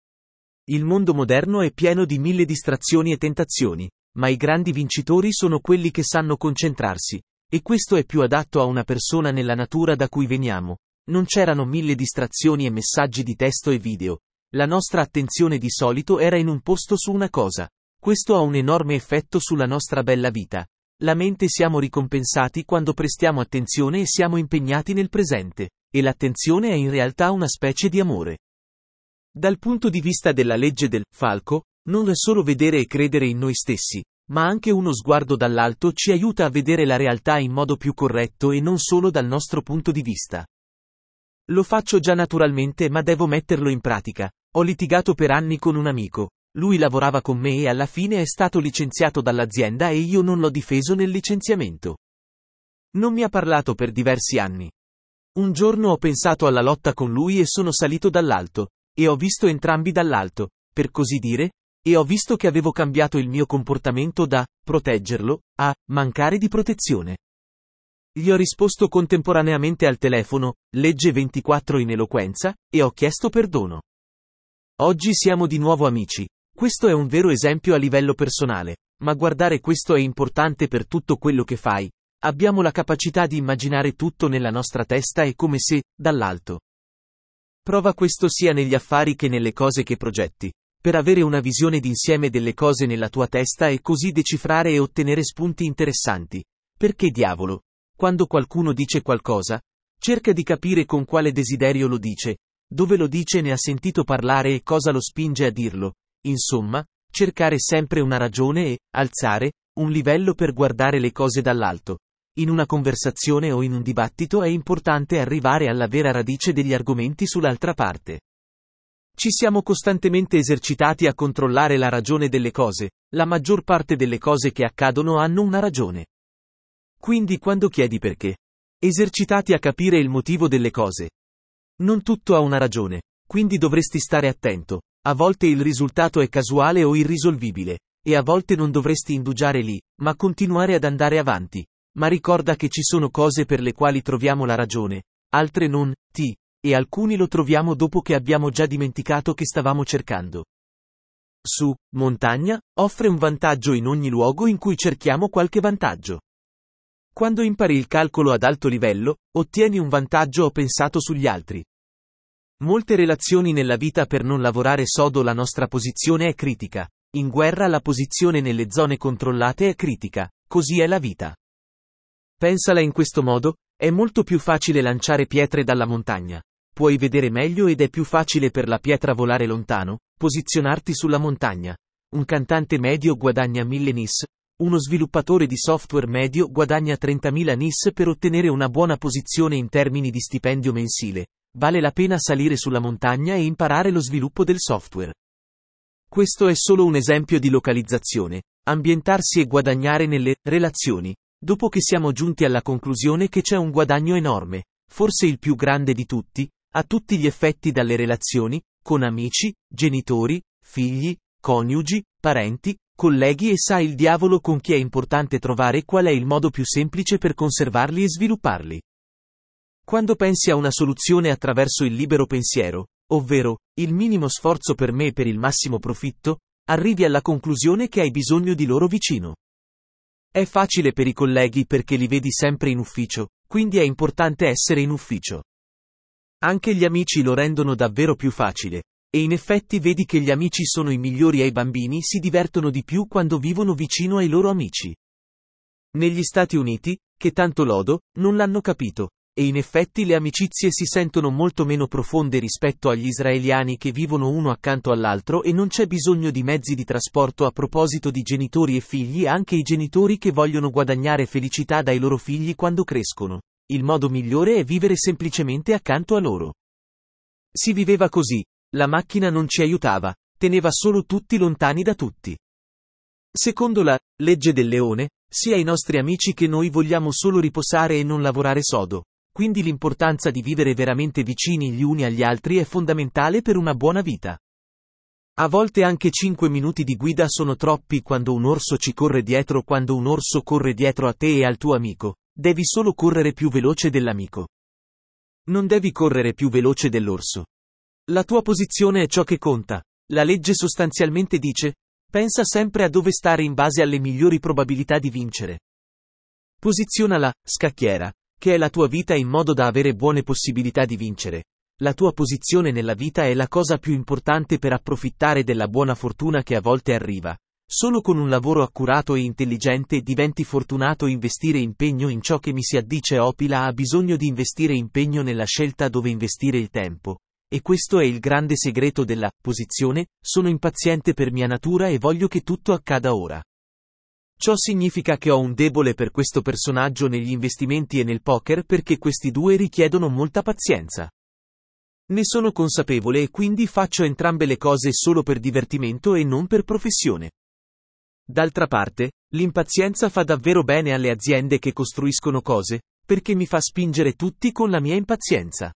Il mondo moderno è pieno di mille distrazioni e tentazioni, ma i grandi vincitori sono quelli che sanno concentrarsi, e questo è più adatto a una persona nella natura da cui veniamo. Non c'erano mille distrazioni e messaggi di testo e video. La nostra attenzione di solito era in un posto su una cosa. Questo ha un enorme effetto sulla nostra bella vita. La mente siamo ricompensati quando prestiamo attenzione e siamo impegnati nel presente, e l'attenzione è in realtà una specie di amore. Dal punto di vista della legge del falco, non è solo vedere e credere in noi stessi, ma anche uno sguardo dall'alto ci aiuta a vedere la realtà in modo più corretto e non solo dal nostro punto di vista. Lo faccio già naturalmente ma devo metterlo in pratica. Ho litigato per anni con un amico. Lui lavorava con me e alla fine è stato licenziato dall'azienda e io non l'ho difeso nel licenziamento. Non mi ha parlato per diversi anni. Un giorno ho pensato alla lotta con lui e sono salito dall'alto, e ho visto entrambi dall'alto, per così dire, e ho visto che avevo cambiato il mio comportamento da proteggerlo a mancare di protezione. Gli ho risposto contemporaneamente al telefono, legge ventiquattro in eloquenza, e ho chiesto perdono. Oggi siamo di nuovo amici. Questo è un vero esempio a livello personale, ma guardare questo è importante per tutto quello che fai. Abbiamo la capacità di immaginare tutto nella nostra testa e come se, dall'alto. Prova questo sia negli affari che nelle cose che progetti, per avere una visione d'insieme delle cose nella tua testa e così decifrare e ottenere spunti interessanti. Perché diavolo? Quando qualcuno dice qualcosa, cerca di capire con quale desiderio lo dice, dove lo dice, ne ha sentito parlare e cosa lo spinge a dirlo. Insomma, cercare sempre una ragione e alzare un livello per guardare le cose dall'alto. In una conversazione o in un dibattito è importante arrivare alla vera radice degli argomenti sull'altra parte. Ci siamo costantemente esercitati a controllare la ragione delle cose. La maggior parte delle cose che accadono hanno una ragione. Quindi quando chiedi perché, esercitati a capire il motivo delle cose. Non tutto ha una ragione, quindi dovresti stare attento. A volte il risultato è casuale o irrisolvibile, e a volte non dovresti indugiare lì, ma continuare ad andare avanti. Ma ricorda che ci sono cose per le quali troviamo la ragione, altre non, ti, e alcuni lo troviamo dopo che abbiamo già dimenticato che stavamo cercando. Su, montagna, offre un vantaggio in ogni luogo in cui cerchiamo qualche vantaggio. Quando impari il calcolo ad alto livello, ottieni un vantaggio o pensato sugli altri. Molte relazioni nella vita per non lavorare sodo la nostra posizione è critica. In guerra la posizione nelle zone controllate è critica, così è la vita. Pensala in questo modo, è molto più facile lanciare pietre dalla montagna. Puoi vedere meglio ed è più facile per la pietra volare lontano, posizionarti sulla montagna. Un cantante medio guadagna mille nis. Uno sviluppatore di software medio guadagna trentamila nis per ottenere una buona posizione in termini di stipendio mensile. vale la pena salire sulla montagna e imparare lo sviluppo del software. Questo è solo un esempio di localizzazione, ambientarsi e guadagnare nelle relazioni, dopo che siamo giunti alla conclusione che c'è un guadagno enorme, forse il più grande di tutti, a tutti gli effetti dalle relazioni, con amici, genitori, figli, coniugi, parenti, colleghi e sa il diavolo con chi è importante trovare qual è il modo più semplice per conservarli e svilupparli. Quando pensi a una soluzione attraverso il libero pensiero, ovvero, il minimo sforzo per me per il massimo profitto, arrivi alla conclusione che hai bisogno di loro vicino. È facile per i colleghi perché li vedi sempre in ufficio, quindi è importante essere in ufficio. Anche gli amici lo rendono davvero più facile, e in effetti vedi che gli amici sono i migliori e i bambini si divertono di più quando vivono vicino ai loro amici. Negli Stati Uniti, che tanto lodo, non l'hanno capito, e in effetti le amicizie si sentono molto meno profonde rispetto agli israeliani che vivono uno accanto all'altro e non c'è bisogno di mezzi di trasporto. A proposito di genitori e figli, anche i genitori che vogliono guadagnare felicità dai loro figli quando crescono, il modo migliore è vivere semplicemente accanto a loro. Si viveva così, la macchina non ci aiutava, teneva solo tutti lontani da tutti. Secondo la legge del leone, sia i nostri amici che noi vogliamo solo riposare e non lavorare sodo. Quindi l'importanza di vivere veramente vicini gli uni agli altri è fondamentale per una buona vita. A volte anche cinque minuti di guida sono troppi quando un orso ci corre dietro. Quando un orso corre dietro a te e al tuo amico, devi solo correre più veloce dell'amico. Non devi correre più veloce dell'orso. La tua posizione è ciò che conta. La legge sostanzialmente dice: pensa sempre a dove stare in base alle migliori probabilità di vincere. Posiziona la scacchiera, che è la tua vita, in modo da avere buone possibilità di vincere. La tua posizione nella vita è la cosa più importante per approfittare della buona fortuna che a volte arriva. Solo con un lavoro accurato e intelligente diventi fortunato. Investire impegno in ciò che mi si addice. Opila ha bisogno di investire impegno nella scelta dove investire il tempo. E questo è il grande segreto della posizione. Sono impaziente per mia natura e voglio che tutto accada ora. Ciò significa che ho un debole per questo personaggio negli investimenti e nel poker perché questi due richiedono molta pazienza. Ne sono consapevole e quindi faccio entrambe le cose solo per divertimento e non per professione. D'altra parte, l'impazienza fa davvero bene alle aziende che costruiscono cose, perché mi fa spingere tutti con la mia impazienza.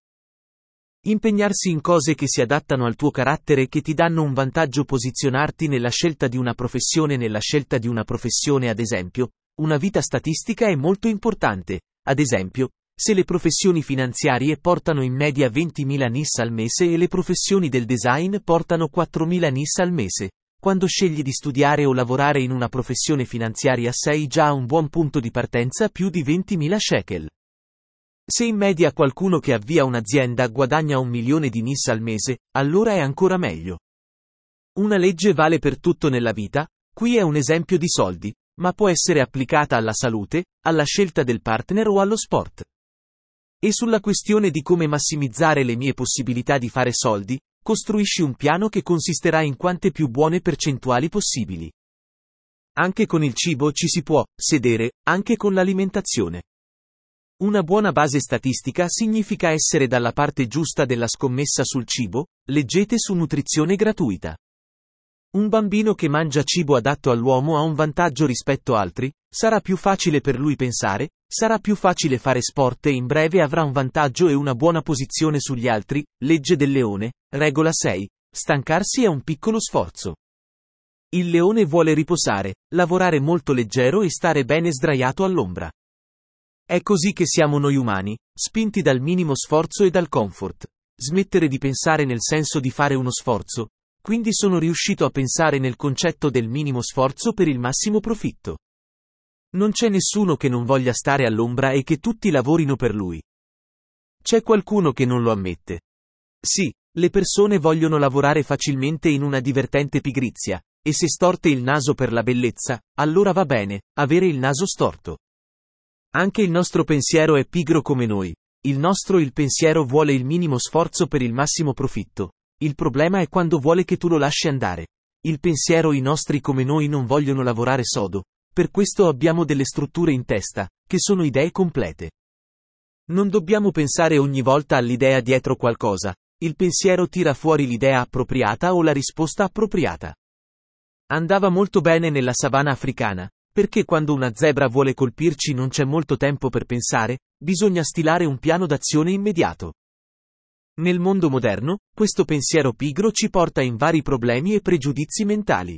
Impegnarsi in cose che si adattano al tuo carattere e che ti danno un vantaggio. Posizionarti nella scelta di una professione. Nella scelta di una professione, ad esempio, una vita statistica è molto importante. Ad esempio, se le professioni finanziarie portano in media ventimila nis al mese e le professioni del design portano quattromila nis al mese, quando scegli di studiare o lavorare in una professione finanziaria sei già a un buon punto di partenza, più di ventimila shekel. Se in media qualcuno che avvia un'azienda guadagna un milione di nis al mese, allora è ancora meglio. Una legge vale per tutto nella vita. Qui è un esempio di soldi, ma può essere applicata alla salute, alla scelta del partner o allo sport. E sulla questione di come massimizzare le mie possibilità di fare soldi, costruisci un piano che consisterà in quante più buone percentuali possibili. Anche con il cibo ci si può sedere, anche con l'alimentazione. Una buona base statistica significa essere dalla parte giusta della scommessa sul cibo. Leggete su Nutrizione gratuita. Un bambino che mangia cibo adatto all'uomo ha un vantaggio rispetto a altri, sarà più facile per lui pensare, sarà più facile fare sport e in breve avrà un vantaggio e una buona posizione sugli altri. Legge del leone, regola sei. Stancarsi è un piccolo sforzo. Il leone vuole riposare, lavorare molto leggero e stare bene sdraiato all'ombra. È così che siamo noi umani, spinti dal minimo sforzo e dal comfort. Smettere di pensare nel senso di fare uno sforzo. Quindi sono riuscito a pensare nel concetto del minimo sforzo per il massimo profitto. Non c'è nessuno che non voglia stare all'ombra e che tutti lavorino per lui. C'è qualcuno che non lo ammette. Sì, le persone vogliono lavorare facilmente in una divertente pigrizia, e se storte il naso per la bellezza, allora va bene, avere il naso storto. Anche il nostro pensiero è pigro come noi. Il nostro il pensiero vuole il minimo sforzo per il massimo profitto. Il problema è quando vuole che tu lo lasci andare. Il pensiero i nostri come noi non vogliono lavorare sodo. Per questo abbiamo delle strutture in testa, che sono idee complete. Non dobbiamo pensare ogni volta all'idea dietro qualcosa, il pensiero tira fuori l'idea appropriata o la risposta appropriata. Andava molto bene nella savana africana, perché quando una zebra vuole colpirci non c'è molto tempo per pensare, bisogna stilare un piano d'azione immediato. Nel mondo moderno, questo pensiero pigro ci porta in vari problemi e pregiudizi mentali.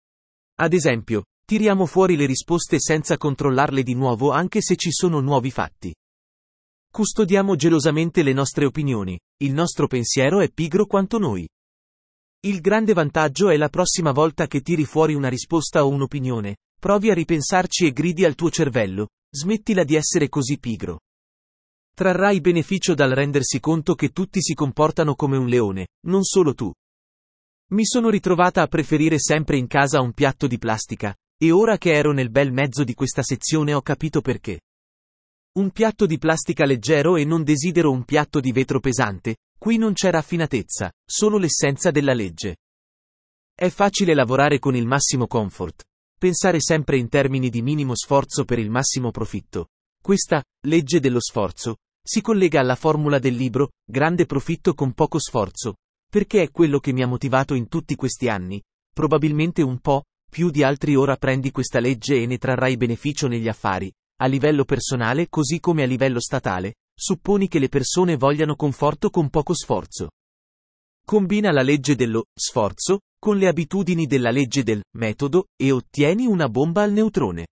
Ad esempio, tiriamo fuori le risposte senza controllarle di nuovo anche se ci sono nuovi fatti. Custodiamo gelosamente le nostre opinioni, il nostro pensiero è pigro quanto noi. Il grande vantaggio è la prossima volta che tiri fuori una risposta o un'opinione, provi a ripensarci e gridi al tuo cervello, smettila di essere così pigro. Trarrai beneficio dal rendersi conto che tutti si comportano come un leone, non solo tu. Mi sono ritrovata a preferire sempre in casa un piatto di plastica, e ora che ero nel bel mezzo di questa sezione ho capito perché. Un piatto di plastica leggero e non desidero un piatto di vetro pesante, qui non c'è raffinatezza, solo l'essenza della legge. È facile lavorare con il massimo comfort, pensare sempre in termini di minimo sforzo per il massimo profitto. Questa, legge dello sforzo, si collega alla formula del libro, Grande profitto con poco sforzo, perché è quello che mi ha motivato in tutti questi anni, probabilmente un po' più di altri. Ora prendi questa legge e ne trarrai beneficio negli affari, a livello personale così come a livello statale, supponi che le persone vogliano conforto con poco sforzo. Combina la legge dello sforzo con le abitudini della legge del metodo e ottieni una bomba al neutrone.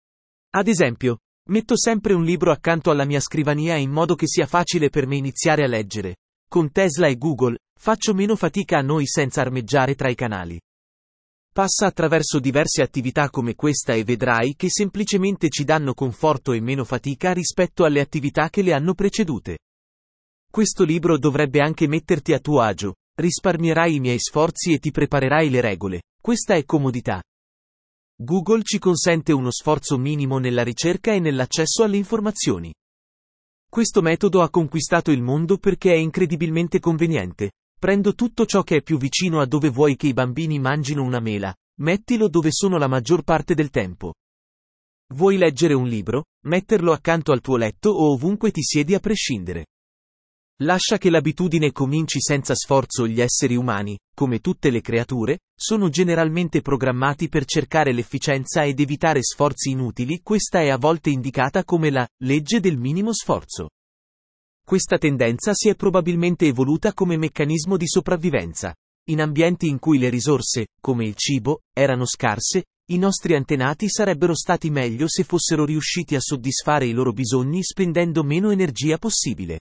Ad esempio, metto sempre un libro accanto alla mia scrivania in modo che sia facile per me iniziare a leggere. Con Tesla e Google, faccio meno fatica a noi senza armeggiare tra i canali. Passa attraverso diverse attività come questa e vedrai che semplicemente ci danno conforto e meno fatica rispetto alle attività che le hanno precedute. Questo libro dovrebbe anche metterti a tuo agio, risparmierai i miei sforzi e ti preparerai le regole, questa è comodità. Google ci consente uno sforzo minimo nella ricerca e nell'accesso alle informazioni. Questo metodo ha conquistato il mondo perché è incredibilmente conveniente. Prendo tutto ciò che è più vicino a dove vuoi che i bambini mangino una mela, mettilo dove sono la maggior parte del tempo. Vuoi leggere un libro? Metterlo accanto al tuo letto o ovunque ti siedi a prescindere. Lascia che l'abitudine cominci senza sforzo. Gli esseri umani, come tutte le creature, sono generalmente programmati per cercare l'efficienza ed evitare sforzi inutili. Questa è a volte indicata come la legge del minimo sforzo. Questa tendenza si è probabilmente evoluta come meccanismo di sopravvivenza. In ambienti in cui le risorse, come il cibo, erano scarse, i nostri antenati sarebbero stati meglio se fossero riusciti a soddisfare i loro bisogni spendendo meno energia possibile.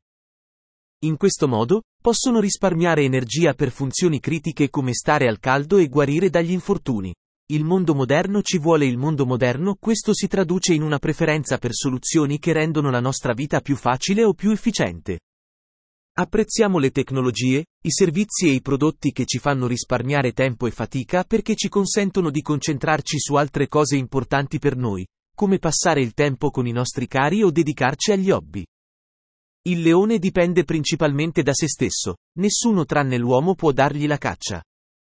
In questo modo, possono risparmiare energia per funzioni critiche come stare al caldo e guarire dagli infortuni. Il mondo moderno ci vuole il mondo moderno, questo si traduce in una preferenza per soluzioni che rendono la nostra vita più facile o più efficiente. Apprezziamo le tecnologie, i servizi e i prodotti che ci fanno risparmiare tempo e fatica perché ci consentono di concentrarci su altre cose importanti per noi, come passare il tempo con i nostri cari o dedicarci agli hobby. Il leone dipende principalmente da se stesso, nessuno tranne l'uomo può dargli la caccia.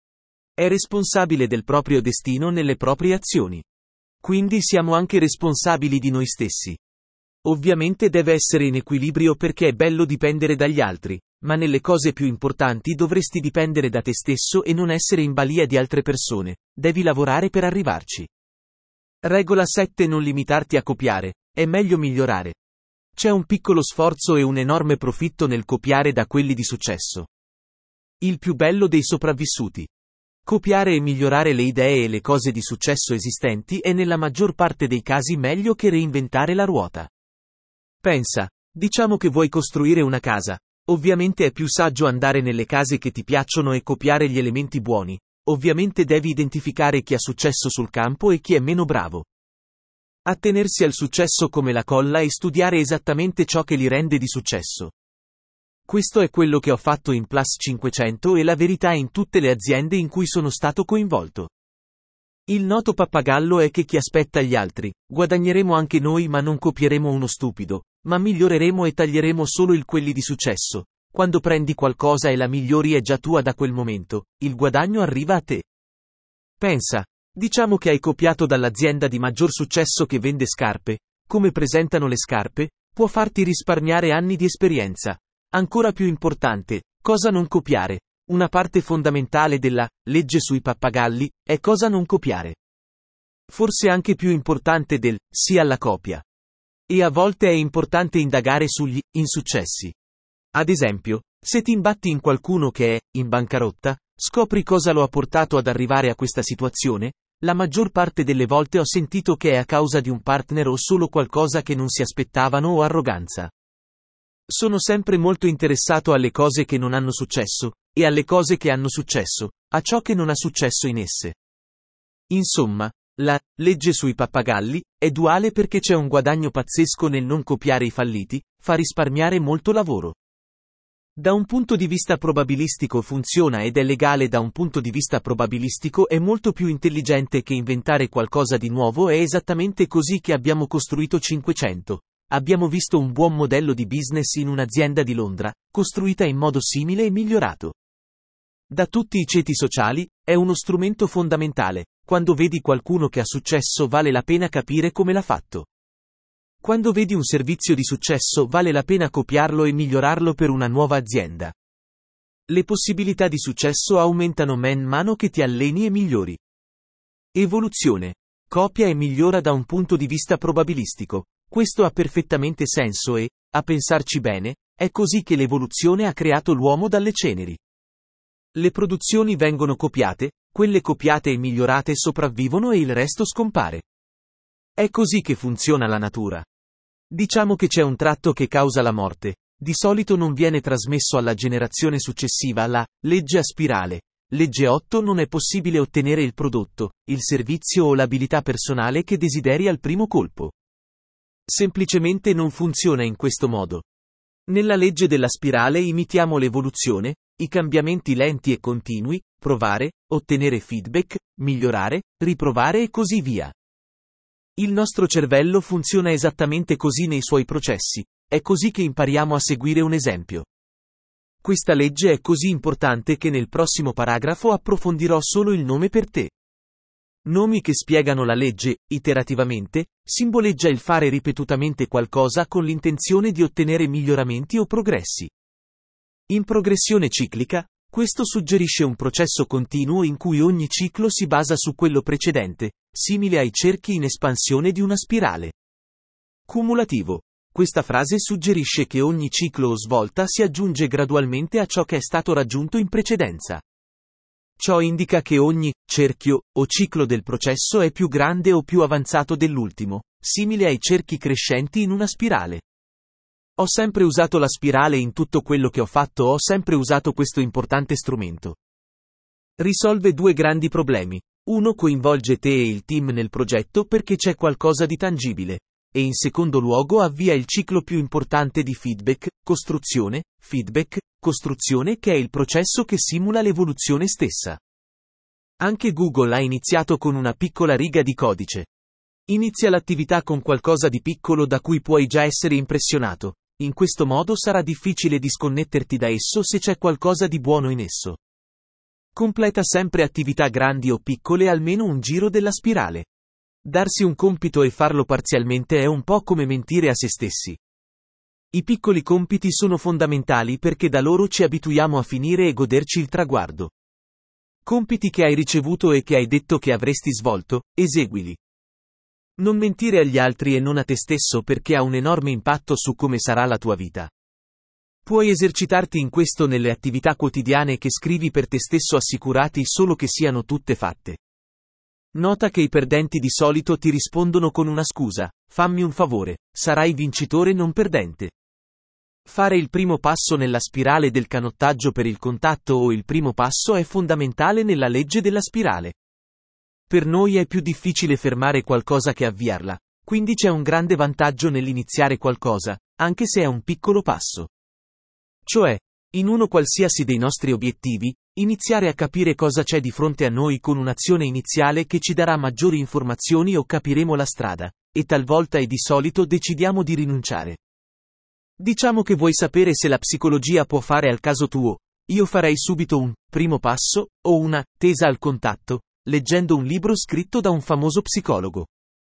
È responsabile del proprio destino nelle proprie azioni. Quindi siamo anche responsabili di noi stessi. Ovviamente deve essere in equilibrio perché è bello dipendere dagli altri, ma nelle cose più importanti dovresti dipendere da te stesso e non essere in balia di altre persone, devi lavorare per arrivarci. Regola sette. Non limitarti a copiare, è meglio migliorare. C'è un piccolo sforzo e un enorme profitto nel copiare da quelli di successo. Il più bello dei sopravvissuti. Copiare e migliorare le idee e le cose di successo esistenti è nella maggior parte dei casi meglio che reinventare la ruota. Pensa, diciamo che vuoi costruire una casa. Ovviamente è più saggio andare nelle case che ti piacciono e copiare gli elementi buoni. Ovviamente devi identificare chi ha successo sul campo e chi è meno bravo. Attenersi al successo come la colla e studiare esattamente ciò che li rende di successo. Questo è quello che ho fatto in Plus cinquecento e la verità in tutte le aziende in cui sono stato coinvolto. Il noto pappagallo è che chi aspetta gli altri, guadagneremo anche noi ma non copieremo uno stupido, ma miglioreremo e taglieremo solo il quelli di successo. Quando prendi qualcosa e la migliori è già tua da quel momento, il guadagno arriva a te. Pensa, diciamo che hai copiato dall'azienda di maggior successo che vende scarpe, come presentano le scarpe, può farti risparmiare anni di esperienza. Ancora più importante, cosa non copiare. Una parte fondamentale della legge sui pappagalli è cosa non copiare. Forse anche più importante del sì alla copia. E a volte è importante indagare sugli insuccessi. Ad esempio, se ti imbatti in qualcuno che è in bancarotta, scopri cosa lo ha portato ad arrivare a questa situazione. La maggior parte delle volte ho sentito che è a causa di un partner o solo qualcosa che non si aspettavano o arroganza. Sono sempre molto interessato alle cose che non hanno successo, e alle cose che hanno successo, a ciò che non ha successo in esse. Insomma, la legge sui pappagalli è duale perché c'è un guadagno pazzesco nel non copiare i falliti, fa risparmiare molto lavoro. Da un punto di vista probabilistico funziona ed è legale. Da un punto di vista probabilistico è molto più intelligente che inventare qualcosa di nuovo. È esattamente così che abbiamo costruito cinquecento. Abbiamo visto un buon modello di business in un'azienda di Londra, costruita in modo simile e migliorato. Da tutti i ceti sociali, è uno strumento fondamentale. Quando vedi qualcuno che ha successo vale la pena capire come l'ha fatto. Quando vedi un servizio di successo vale la pena copiarlo e migliorarlo per una nuova azienda. Le possibilità di successo aumentano man mano che ti alleni e migliori. Evoluzione. Copia e migliora da un punto di vista probabilistico. Questo ha perfettamente senso e, a pensarci bene, è così che l'evoluzione ha creato l'uomo dalle ceneri. Le produzioni vengono copiate, quelle copiate e migliorate sopravvivono e il resto scompare. È così che funziona la natura. Diciamo che c'è un tratto che causa la morte, di solito non viene trasmesso alla generazione successiva. La legge a spirale. Legge otto. Non è possibile ottenere il prodotto, il servizio o l'abilità personale che desideri al primo colpo. Semplicemente non funziona in questo modo. Nella legge della spirale imitiamo l'evoluzione, i cambiamenti lenti e continui, provare, ottenere feedback, migliorare, riprovare e così via. Il nostro cervello funziona esattamente così nei suoi processi, è così che impariamo a seguire un esempio. Questa legge è così importante che nel prossimo paragrafo approfondirò solo il nome per te. Nomi che spiegano la legge, iterativamente, simboleggia il fare ripetutamente qualcosa con l'intenzione di ottenere miglioramenti o progressi. In progressione ciclica, questo suggerisce un processo continuo in cui ogni ciclo si basa su quello precedente, simile ai cerchi in espansione di una spirale. Cumulativo. Questa frase suggerisce che ogni ciclo o svolta si aggiunge gradualmente a ciò che è stato raggiunto in precedenza. Ciò indica che ogni cerchio o ciclo del processo è più grande o più avanzato dell'ultimo, simile ai cerchi crescenti in una spirale. Ho sempre usato la spirale in tutto quello che ho fatto. Ho sempre usato questo importante strumento. Risolve due grandi problemi. Uno, coinvolge te e il team nel progetto perché c'è qualcosa di tangibile. E in secondo luogo avvia il ciclo più importante di feedback, costruzione, feedback, costruzione che è il processo che simula l'evoluzione stessa. Anche Google ha iniziato con una piccola riga di codice. Inizia l'attività con qualcosa di piccolo da cui puoi già essere impressionato. In questo modo sarà difficile disconnetterti da esso se c'è qualcosa di buono in esso. Completa sempre attività grandi o piccole almeno un giro della spirale. Darsi un compito e farlo parzialmente è un po' come mentire a se stessi. I piccoli compiti sono fondamentali perché da loro ci abituiamo a finire e goderci il traguardo. Compiti che hai ricevuto e che hai detto che avresti svolto, eseguili. Non mentire agli altri e non a te stesso perché ha un enorme impatto su come sarà la tua vita. Puoi esercitarti in questo nelle attività quotidiane che scrivi per te stesso, assicurati solo che siano tutte fatte. Nota che i perdenti di solito ti rispondono con una scusa: fammi un favore, sarai vincitore non perdente. Fare il primo passo nella spirale del canottaggio per il contatto o il primo passo è fondamentale nella legge della spirale. Per noi è più difficile fermare qualcosa che avviarla, quindi c'è un grande vantaggio nell'iniziare qualcosa, anche se è un piccolo passo. Cioè, in uno qualsiasi dei nostri obiettivi, iniziare a capire cosa c'è di fronte a noi con un'azione iniziale che ci darà maggiori informazioni o capiremo la strada, e talvolta e di solito decidiamo di rinunciare. Diciamo che vuoi sapere se la psicologia può fare al caso tuo. Io farei subito un primo passo, o una tesa al contatto, leggendo un libro scritto da un famoso psicologo.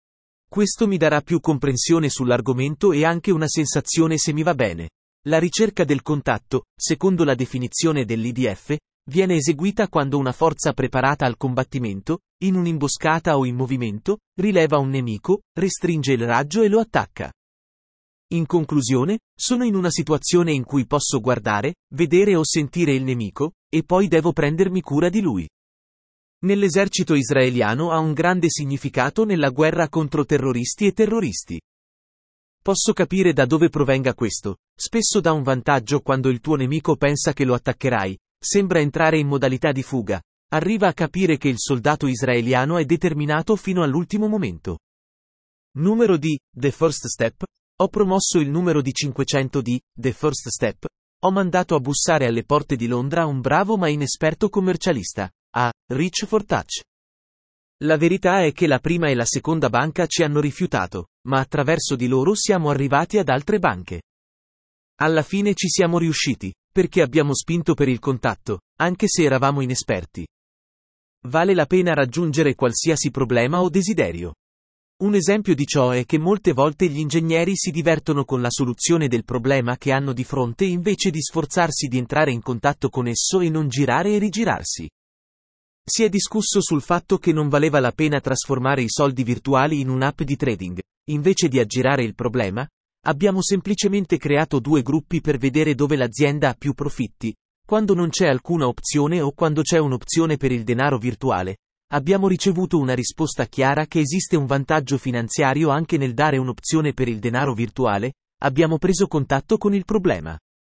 Questo mi darà più comprensione sull'argomento e anche una sensazione se mi va bene. La ricerca del contatto, secondo la definizione dell'I D F, viene eseguita quando una forza preparata al combattimento, in un'imboscata o in movimento, rileva un nemico, restringe il raggio e lo attacca. In conclusione, sono in una situazione in cui posso guardare, vedere o sentire il nemico, e poi devo prendermi cura di lui. Nell'esercito israeliano ha un grande significato nella guerra contro terroristi e terroristi. Posso capire da dove provenga questo, spesso dà un vantaggio quando il tuo nemico pensa che lo attaccherai, sembra entrare in modalità di fuga, arriva a capire che il soldato israeliano è determinato fino all'ultimo momento. Numero di The First Step. Ho promosso il numero di cinquecento di The First Step. Ho mandato a bussare alle porte di Londra un bravo ma inesperto commercialista, a Reach for Touch. La verità è che la prima e la seconda banca ci hanno rifiutato, ma attraverso di loro siamo arrivati ad altre banche. Alla fine ci siamo riusciti, perché abbiamo spinto per il contatto, anche se eravamo inesperti. Vale la pena raggiungere qualsiasi problema o desiderio. Un esempio di ciò è che molte volte gli ingegneri si divertono con la soluzione del problema che hanno di fronte invece di sforzarsi di entrare in contatto con esso e non girare e rigirarsi. Si è discusso sul fatto che non valeva la pena trasformare i soldi virtuali in un'app di trading. Invece di aggirare il problema, abbiamo semplicemente creato due gruppi per vedere dove l'azienda ha più profitti, quando non c'è alcuna opzione o quando c'è un'opzione per il denaro virtuale. Abbiamo ricevuto una risposta chiara che esiste un vantaggio finanziario anche nel dare un'opzione per il denaro virtuale. Abbiamo preso contatto con il problema.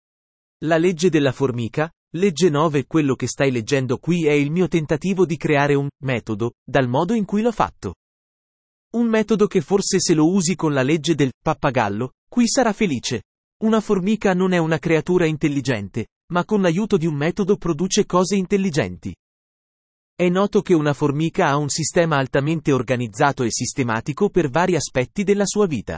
La legge della formica, legge nove. Quello che stai leggendo qui è il mio tentativo di creare un metodo, dal modo in cui l'ho fatto. Un metodo che forse se lo usi con la legge del pappagallo, qui sarà felice. Una formica non è una creatura intelligente, ma con l'aiuto di un metodo produce cose intelligenti. È noto che una formica ha un sistema altamente organizzato e sistematico per vari aspetti della sua vita.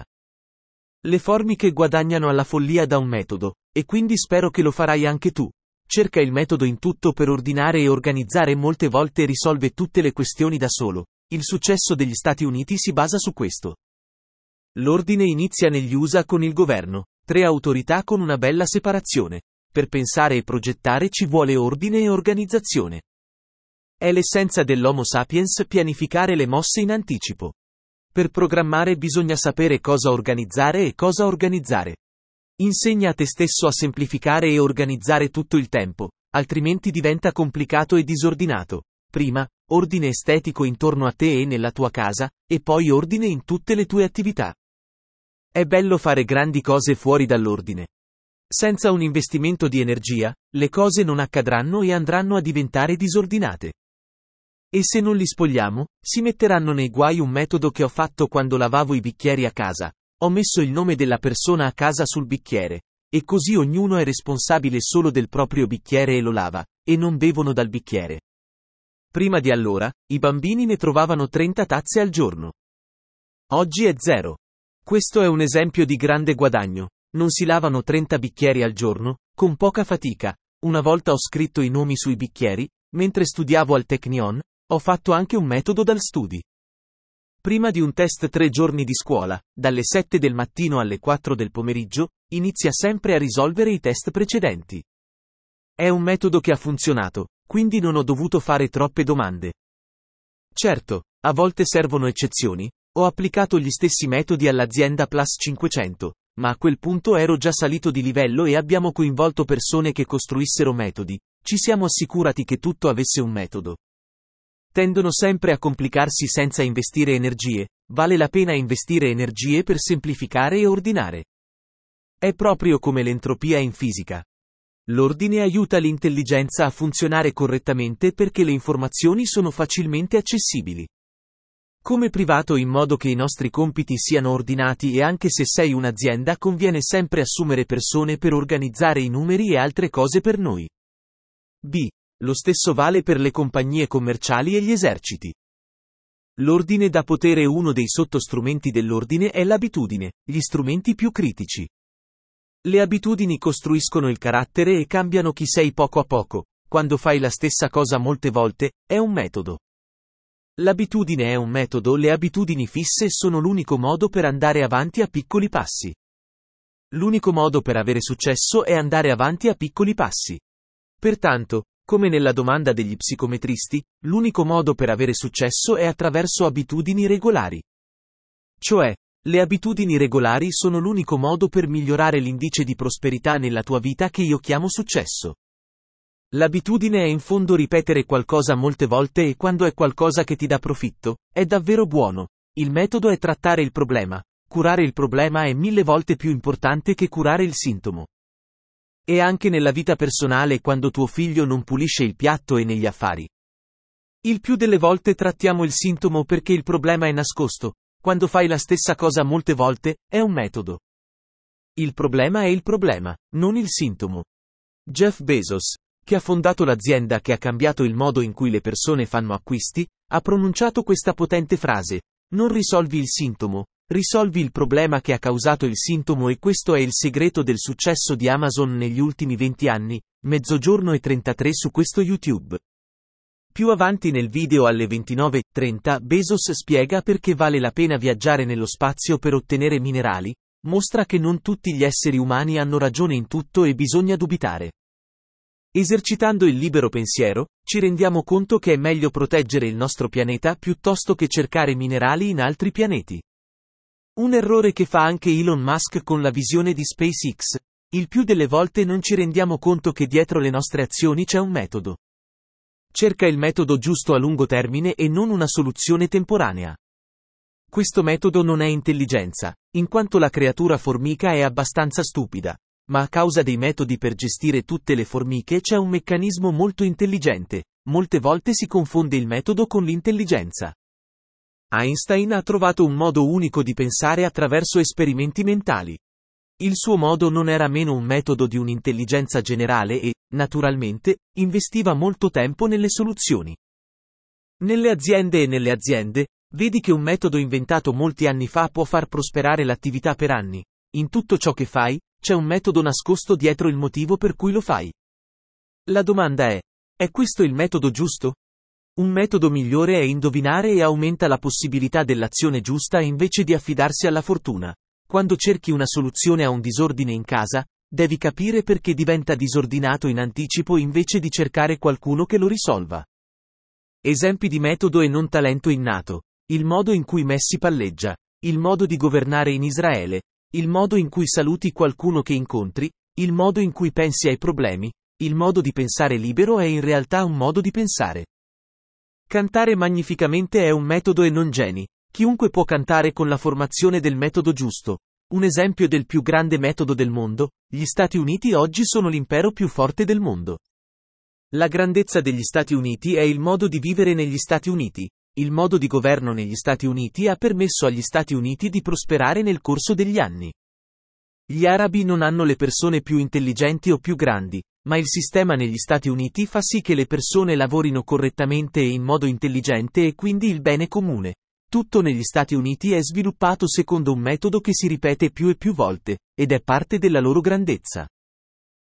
Le formiche guadagnano alla follia da un metodo, e quindi spero che lo farai anche tu. Cerca il metodo in tutto per ordinare e organizzare, molte volte risolve tutte le questioni da solo. Il successo degli Stati Uniti si basa su questo. L'ordine inizia negli U S A con il governo, tre autorità con una bella separazione. Per pensare e progettare ci vuole ordine e organizzazione. È l'essenza dell'Homo sapiens pianificare le mosse in anticipo. Per programmare bisogna sapere cosa organizzare e cosa organizzare. Insegna a te stesso a semplificare e organizzare tutto il tempo, altrimenti diventa complicato e disordinato. Prima, ordine estetico intorno a te e nella tua casa, e poi ordine in tutte le tue attività. È bello fare grandi cose fuori dall'ordine. Senza un investimento di energia, le cose non accadranno e andranno a diventare disordinate. E se non li spogliamo, si metteranno nei guai. Un metodo che ho fatto quando lavavo i bicchieri a casa. Ho messo il nome della persona a casa sul bicchiere, e così ognuno è responsabile solo del proprio bicchiere e lo lava, e non bevono dal bicchiere. Prima di allora, i bambini ne trovavano trenta tazze al giorno. Oggi è zero. Questo è un esempio di grande guadagno. Non si lavano trenta bicchieri al giorno, con poca fatica. Una volta ho scritto i nomi sui bicchieri, mentre studiavo al Technion. Ho fatto anche un metodo dal studi. Prima di un test tre giorni di scuola, dalle sette del mattino alle quattro del pomeriggio, inizia sempre a risolvere i test precedenti. È un metodo che ha funzionato, quindi non ho dovuto fare troppe domande. Certo, a volte servono eccezioni. Ho applicato gli stessi metodi all'azienda Plus cinquecento, ma a quel punto ero già salito di livello e abbiamo coinvolto persone che costruissero metodi. Ci siamo assicurati che tutto avesse un metodo. Tendono sempre a complicarsi senza investire energie. Vale la pena investire energie per semplificare e ordinare. È proprio come l'entropia in fisica. L'ordine aiuta l'intelligenza a funzionare correttamente perché le informazioni sono facilmente accessibili. Come privato, in modo che i nostri compiti siano ordinati, e anche se sei un'azienda conviene sempre assumere persone per organizzare i numeri e altre cose per noi. B. Lo stesso vale per le compagnie commerciali e gli eserciti. L'ordine dà potere. Uno dei sottostrumenti dell'ordine è l'abitudine, gli strumenti più critici. Le abitudini costruiscono il carattere e cambiano chi sei poco a poco. Quando fai la stessa cosa molte volte, è un metodo. L'abitudine è un metodo, le abitudini fisse sono l'unico modo per andare avanti a piccoli passi. L'unico modo per avere successo è andare avanti a piccoli passi. Pertanto, come nella domanda degli psicometristi, l'unico modo per avere successo è attraverso abitudini regolari. Cioè, le abitudini regolari sono l'unico modo per migliorare l'indice di prosperità nella tua vita che io chiamo successo. L'abitudine è in fondo ripetere qualcosa molte volte e quando è qualcosa che ti dà profitto, è davvero buono. Il metodo è trattare il problema. Curare il problema è mille volte più importante che curare il sintomo. E anche nella vita personale quando tuo figlio non pulisce il piatto e negli affari. Il più delle volte trattiamo il sintomo perché il problema è nascosto. Quando fai la stessa cosa molte volte, è un metodo. Il problema è il problema, non il sintomo. Jeff Bezos, che ha fondato l'azienda che ha cambiato il modo in cui le persone fanno acquisti, ha pronunciato questa potente frase: non risolvi il sintomo, risolvi il problema che ha causato il sintomo, e questo è il segreto del successo di Amazon negli ultimi venti anni, mezzogiorno e trentatré su questo YouTube. Più avanti nel video alle ventinove e trenta Bezos spiega perché vale la pena viaggiare nello spazio per ottenere minerali, mostra che non tutti gli esseri umani hanno ragione in tutto e bisogna dubitare. Esercitando il libero pensiero, ci rendiamo conto che è meglio proteggere il nostro pianeta piuttosto che cercare minerali in altri pianeti. Un errore che fa anche Elon Musk con la visione di SpaceX. Il più delle volte non ci rendiamo conto che dietro le nostre azioni c'è un metodo. Cerca il metodo giusto a lungo termine e non una soluzione temporanea. Questo metodo non è intelligenza, in quanto la creatura formica è abbastanza stupida. Ma a causa dei metodi per gestire tutte le formiche c'è un meccanismo molto intelligente. Molte volte si confonde il metodo con l'intelligenza. Einstein ha trovato un modo unico di pensare attraverso esperimenti mentali. Il suo modo non era meno un metodo di un'intelligenza generale e, naturalmente, investiva molto tempo nelle soluzioni. Nelle aziende e nelle aziende, vedi che un metodo inventato molti anni fa può far prosperare l'attività per anni. In tutto ciò che fai, c'è un metodo nascosto dietro il motivo per cui lo fai. La domanda è: è questo il metodo giusto? Un metodo migliore è indovinare e aumenta la possibilità dell'azione giusta invece di affidarsi alla fortuna. Quando cerchi una soluzione a un disordine in casa, devi capire perché diventa disordinato in anticipo invece di cercare qualcuno che lo risolva. Esempi di metodo e non talento innato. Il modo in cui Messi palleggia. Il modo di governare in Israele. Il modo in cui saluti qualcuno che incontri, il modo in cui pensi ai problemi, il modo di pensare libero è in realtà un modo di pensare. Cantare magnificamente è un metodo e non geni. Chiunque può cantare con la formazione del metodo giusto. Un esempio del più grande metodo del mondo: gli Stati Uniti oggi sono l'impero più forte del mondo. La grandezza degli Stati Uniti è il modo di vivere negli Stati Uniti. Il modo di governo negli Stati Uniti ha permesso agli Stati Uniti di prosperare nel corso degli anni. Gli arabi non hanno le persone più intelligenti o più grandi, ma il sistema negli Stati Uniti fa sì che le persone lavorino correttamente e in modo intelligente e quindi il bene comune. Tutto negli Stati Uniti è sviluppato secondo un metodo che si ripete più e più volte, ed è parte della loro grandezza.